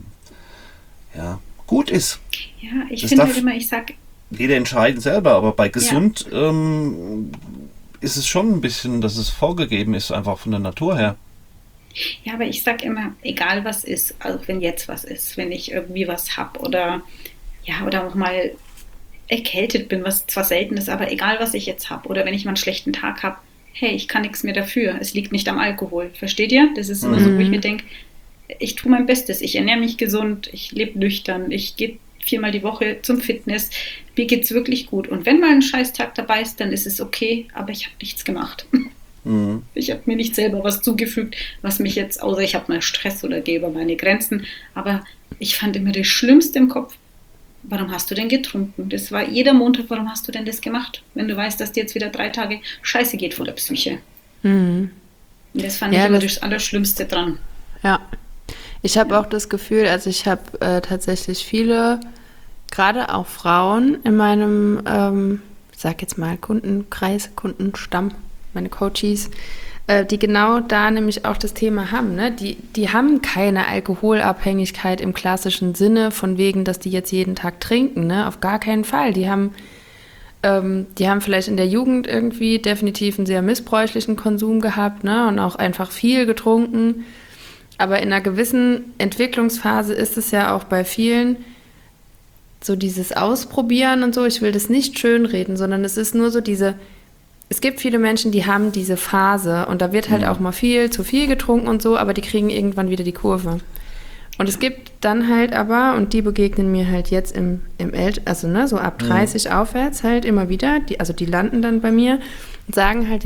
gut ist. Ja, ich finde halt immer, jeder entscheiden selber, aber bei gesund ist es schon ein bisschen, dass es vorgegeben ist, einfach von der Natur her. Ja, aber ich sag immer, egal was ist, also wenn jetzt was ist, wenn ich irgendwie was hab oder auch mal erkältet bin, was zwar selten ist, aber egal was ich jetzt hab oder wenn ich mal einen schlechten Tag hab, hey, ich kann nichts mehr dafür, es liegt nicht am Alkohol, versteht ihr? Das ist immer so, wo ich mir denke, ich tue mein Bestes, ich ernähre mich gesund, ich lebe nüchtern, ich gehe 4-mal die Woche zum Fitness, mir geht's wirklich gut und wenn mal ein Scheißtag dabei ist, dann ist es okay, aber ich habe nichts gemacht. Ich habe mir nicht selber was zugefügt, was mich jetzt, außer ich habe mal Stress oder gehe über meine Grenzen, aber ich fand immer das Schlimmste im Kopf, warum hast du denn getrunken? Das war jeder Montag, warum hast du denn das gemacht? Wenn du weißt, dass dir jetzt wieder 3 Tage scheiße geht vor der Psyche. Und das fand ich immer das Allerschlimmste dran. Ja, ich habe auch das Gefühl, also ich habe tatsächlich viele, gerade auch Frauen in meinem, ich sag jetzt mal Kundenkreis, Kundenstamm, meine Coaches, die genau da nämlich auch das Thema haben. Ne? Die haben keine Alkoholabhängigkeit im klassischen Sinne, von wegen, dass die jetzt jeden Tag trinken. Ne? Auf gar keinen Fall. Die haben vielleicht in der Jugend irgendwie definitiv einen sehr missbräuchlichen Konsum gehabt, ne? Und auch einfach viel getrunken. Aber in einer gewissen Entwicklungsphase ist es ja auch bei vielen so dieses Ausprobieren und so. Ich will das nicht schönreden, sondern es ist nur so es gibt viele Menschen, die haben diese Phase und da wird halt auch mal zu viel getrunken und so, aber die kriegen irgendwann wieder die Kurve. Und es gibt dann halt aber, und die begegnen mir halt jetzt also ne, so ab 30 aufwärts halt immer wieder, die landen dann bei mir und sagen halt,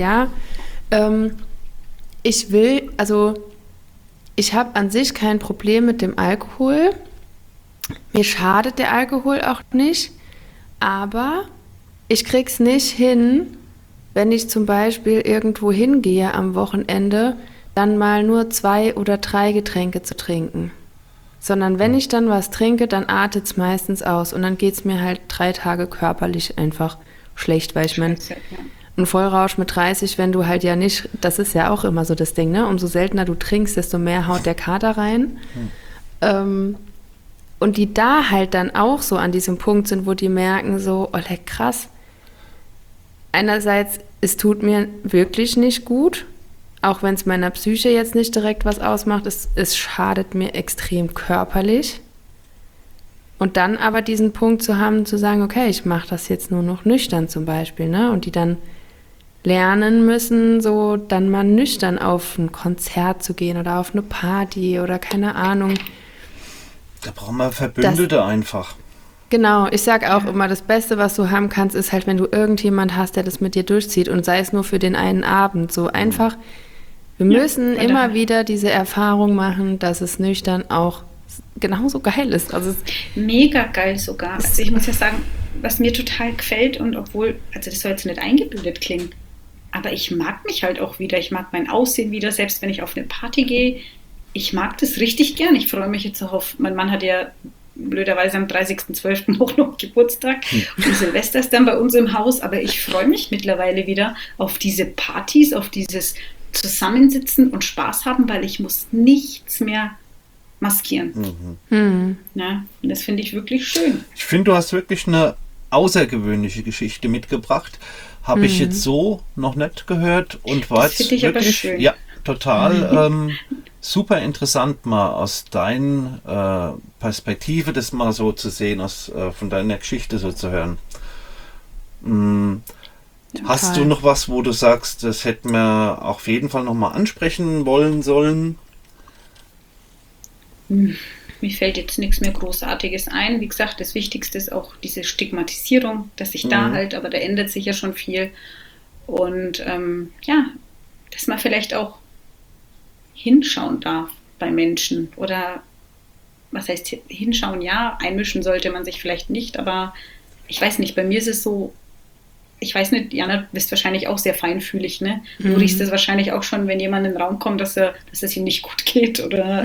ich habe an sich kein Problem mit dem Alkohol, mir schadet der Alkohol auch nicht, aber ich krieg's nicht hin, wenn ich zum Beispiel irgendwo hingehe am Wochenende, dann mal nur 2 oder 3 Getränke zu trinken. Sondern wenn ich dann was trinke, dann artet es meistens aus. Und dann geht es mir halt 3 Tage körperlich einfach schlecht, weil ich meine, ein Vollrausch mit 30, wenn du halt ja nicht, das ist ja auch immer so das Ding, ne? Umso seltener du trinkst, desto mehr haut der Kater rein. Und die da halt dann auch so an diesem Punkt sind, wo die merken so, oh, krass. Einerseits, es tut mir wirklich nicht gut, auch wenn es meiner Psyche jetzt nicht direkt was ausmacht, es schadet mir extrem körperlich. Und dann aber diesen Punkt zu haben, zu sagen, okay, ich mache das jetzt nur noch nüchtern zum Beispiel, ne? Und die dann lernen müssen, so dann mal nüchtern auf ein Konzert zu gehen oder auf eine Party oder keine Ahnung. Da brauchen wir Verbündete einfach. Genau, ich sag auch immer, das Beste, was du haben kannst, ist halt, wenn du irgendjemand hast, der das mit dir durchzieht und sei es nur für den einen Abend. So einfach, wir müssen immer wieder diese Erfahrung machen, dass es nüchtern auch genauso geil ist. Also mega geil sogar. Also ich muss ja sagen, was mir total gefällt und obwohl, also das soll jetzt nicht eingebildet klingen, aber ich mag mich halt auch wieder. Ich mag mein Aussehen wieder, selbst wenn ich auf eine Party gehe. Ich mag das richtig gern. Ich freue mich jetzt auch auf, mein Mann hat ja blöderweise am 30.12. auch noch Geburtstag und Silvester ist dann bei uns im Haus, aber ich freue mich mittlerweile wieder auf diese Partys, auf dieses Zusammensitzen und Spaß haben, weil ich muss nichts mehr maskieren. Ja, und das finde ich wirklich schön. Ich finde, du hast wirklich eine außergewöhnliche Geschichte mitgebracht. Habe ich jetzt so noch nicht gehört und war jetzt wirklich, aber schön. Ja, total super interessant, mal aus deiner Perspektive das mal so zu sehen, von deiner Geschichte so zu hören. Hast du noch was, wo du sagst, das hätten wir auf jeden Fall nochmal ansprechen wollen sollen? Mir fällt jetzt nichts mehr Großartiges ein. Wie gesagt, das Wichtigste ist auch diese Stigmatisierung, dass sich da halt, aber da ändert sich ja schon viel. Und dass man vielleicht auch hinschauen darf bei Menschen. Oder was heißt hinschauen? Ja, einmischen sollte man sich vielleicht nicht, aber ich weiß nicht, bei mir ist es so, ich weiß nicht, Jana, du bist wahrscheinlich auch sehr feinfühlig, ne? Du riechst es wahrscheinlich auch schon, wenn jemand in den Raum kommt, dass es ihm nicht gut geht oder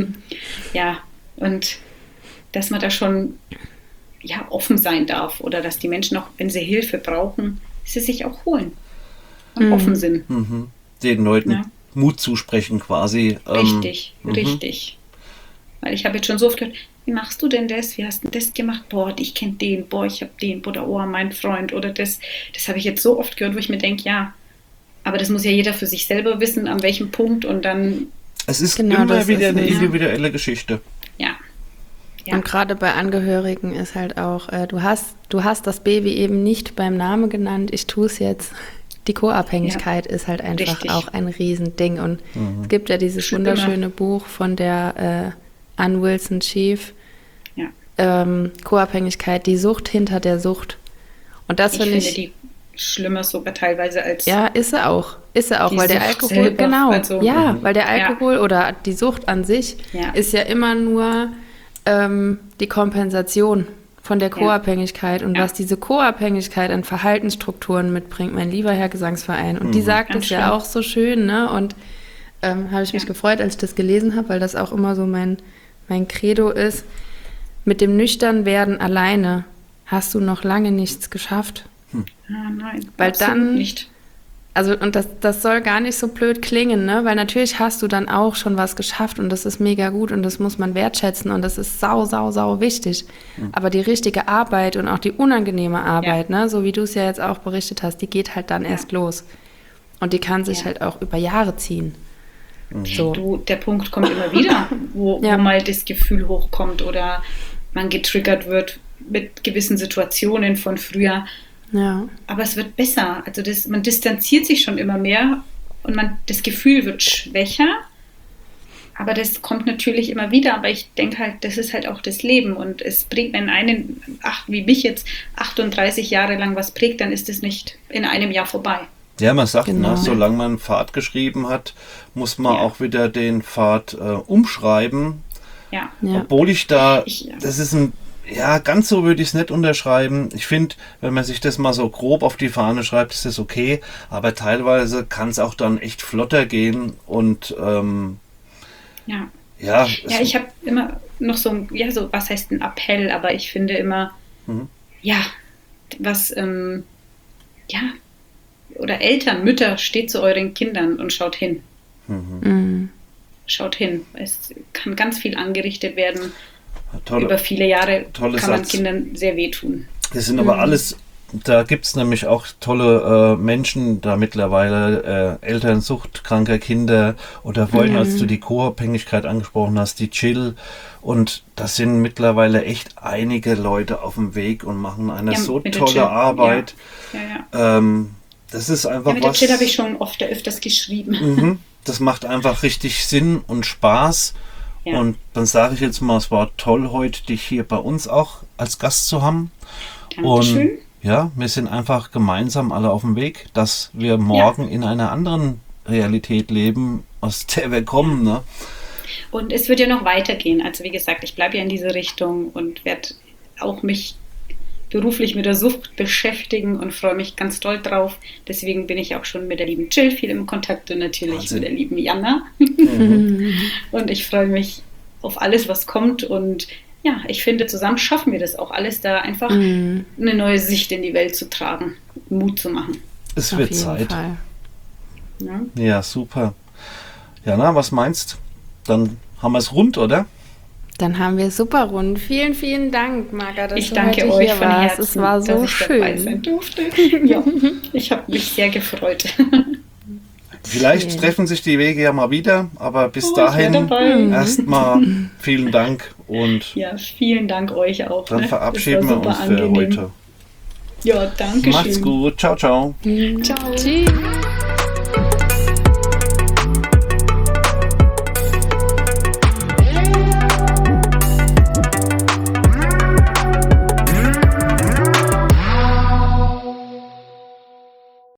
und dass man da schon offen sein darf oder dass die Menschen auch, wenn sie Hilfe brauchen, sie sich auch holen und offen sind. Den Leuten Mut zusprechen quasi. Richtig. Weil ich habe jetzt schon so oft gehört, wie machst du denn das? Wie hast du das gemacht? Boah, ich kenne den, ich habe den, oder mein Freund oder das. Das habe ich jetzt so oft gehört, wo ich mir denke, ja, aber das muss ja jeder für sich selber wissen, an welchem Punkt und dann... Es ist immer wieder eine individuelle Geschichte. Ja. Und gerade bei Angehörigen ist halt auch, du hast das Baby eben nicht beim Namen genannt, ich tue es jetzt. Die Co-Abhängigkeit ist halt einfach auch ein Riesending. Und es gibt ja dieses wunderschöne Buch von der Ann Wilson Chief, Co-Abhängigkeit, die Sucht hinter der Sucht. Und das finde ich die schlimmer sogar teilweise als... Ja, ist sie auch, weil der Alkohol, weil der Alkohol oder die Sucht an sich ist ja immer nur die Kompensation von der Co-Abhängigkeit und was diese Co-Abhängigkeit an Verhaltensstrukturen mitbringt, mein lieber Herr Gesangsverein. Und die sagt es ja auch so schön, ne? Und habe ich mich gefreut, als ich das gelesen habe, weil das auch immer so mein Credo ist. Mit dem Nüchternwerden alleine hast du noch lange nichts geschafft. Nein, weil dann nicht. Also, und das soll gar nicht so blöd klingen, ne? Weil natürlich hast du dann auch schon was geschafft und das ist mega gut und das muss man wertschätzen und das ist sau wichtig. Aber die richtige Arbeit und auch die unangenehme Arbeit, ne? So wie du es ja jetzt auch berichtet hast, die geht halt dann erst los. Und die kann sich halt auch über Jahre ziehen. So. Der Punkt kommt immer wieder, wo mal das Gefühl hochkommt oder man getriggert wird mit gewissen Situationen von früher. Ja. Aber es wird besser. Also man distanziert sich schon immer mehr und das Gefühl wird schwächer. Aber das kommt natürlich immer wieder. Aber ich denke halt, das ist halt auch das Leben. Und es bringt, wenn wie mich jetzt, 38 Jahre lang was prägt, dann ist es nicht in einem Jahr vorbei. Ja, man sagt, solange man einen Pfad geschrieben hat, muss man auch wieder den Pfad umschreiben. Ja. Obwohl das ist ganz so würde ich es nicht unterschreiben. Ich finde, wenn man sich das mal so grob auf die Fahne schreibt, ist das okay. Aber teilweise kann es auch dann echt flotter gehen. Und ich habe immer noch so was heißt ein Appell, aber ich finde immer, oder Eltern, Mütter, steht zu euren Kindern und schaut hin. Schaut hin. Es kann ganz viel angerichtet werden. Über viele Jahre kann man Kindern sehr wehtun. Das sind aber alles, da gibt es nämlich auch tolle Menschen, da mittlerweile Eltern suchtkranker Kinder oder vorhin, als du die Co-Abhängigkeit angesprochen hast, die Chill. Und das sind mittlerweile echt einige Leute auf dem Weg und machen eine so tolle Arbeit. Das ist einfach mit der Chill habe ich schon öfters geschrieben. Das macht einfach richtig Sinn und Spaß. Ja. Und dann sage ich jetzt mal, es war toll, heute dich hier bei uns auch als Gast zu haben. Dankeschön. Und wir sind einfach gemeinsam alle auf dem Weg, dass wir morgen in einer anderen Realität leben, aus der wir kommen. Ne? Und es wird ja noch weitergehen. Also wie gesagt, ich bleibe ja in diese Richtung und werde auch mich beruflich mit der Sucht beschäftigen und freue mich ganz doll drauf. Deswegen bin ich auch schon mit der lieben Jill viel im Kontakt und natürlich mit der lieben Jana. Und ich freue mich auf alles, was kommt. Und ich finde, zusammen schaffen wir das auch alles, da einfach eine neue Sicht in die Welt zu tragen, Mut zu machen. Es wird Zeit. Ja, super. Jana, was meinst du? Dann haben wir es rund, oder? Dann haben wir super rund. Vielen, vielen Dank, Marga, dass du heute hier hier warst. Es war so schön. Dabei sein durfte. Ja, ich habe mich sehr gefreut. Vielleicht treffen sich die Wege ja mal wieder, aber bis dahin erstmal vielen Dank und vielen Dank euch auch. Dann verabschieden wir uns für heute. Ja, danke schön. Macht's gut. Ciao, ciao. Ciao. Tschüss.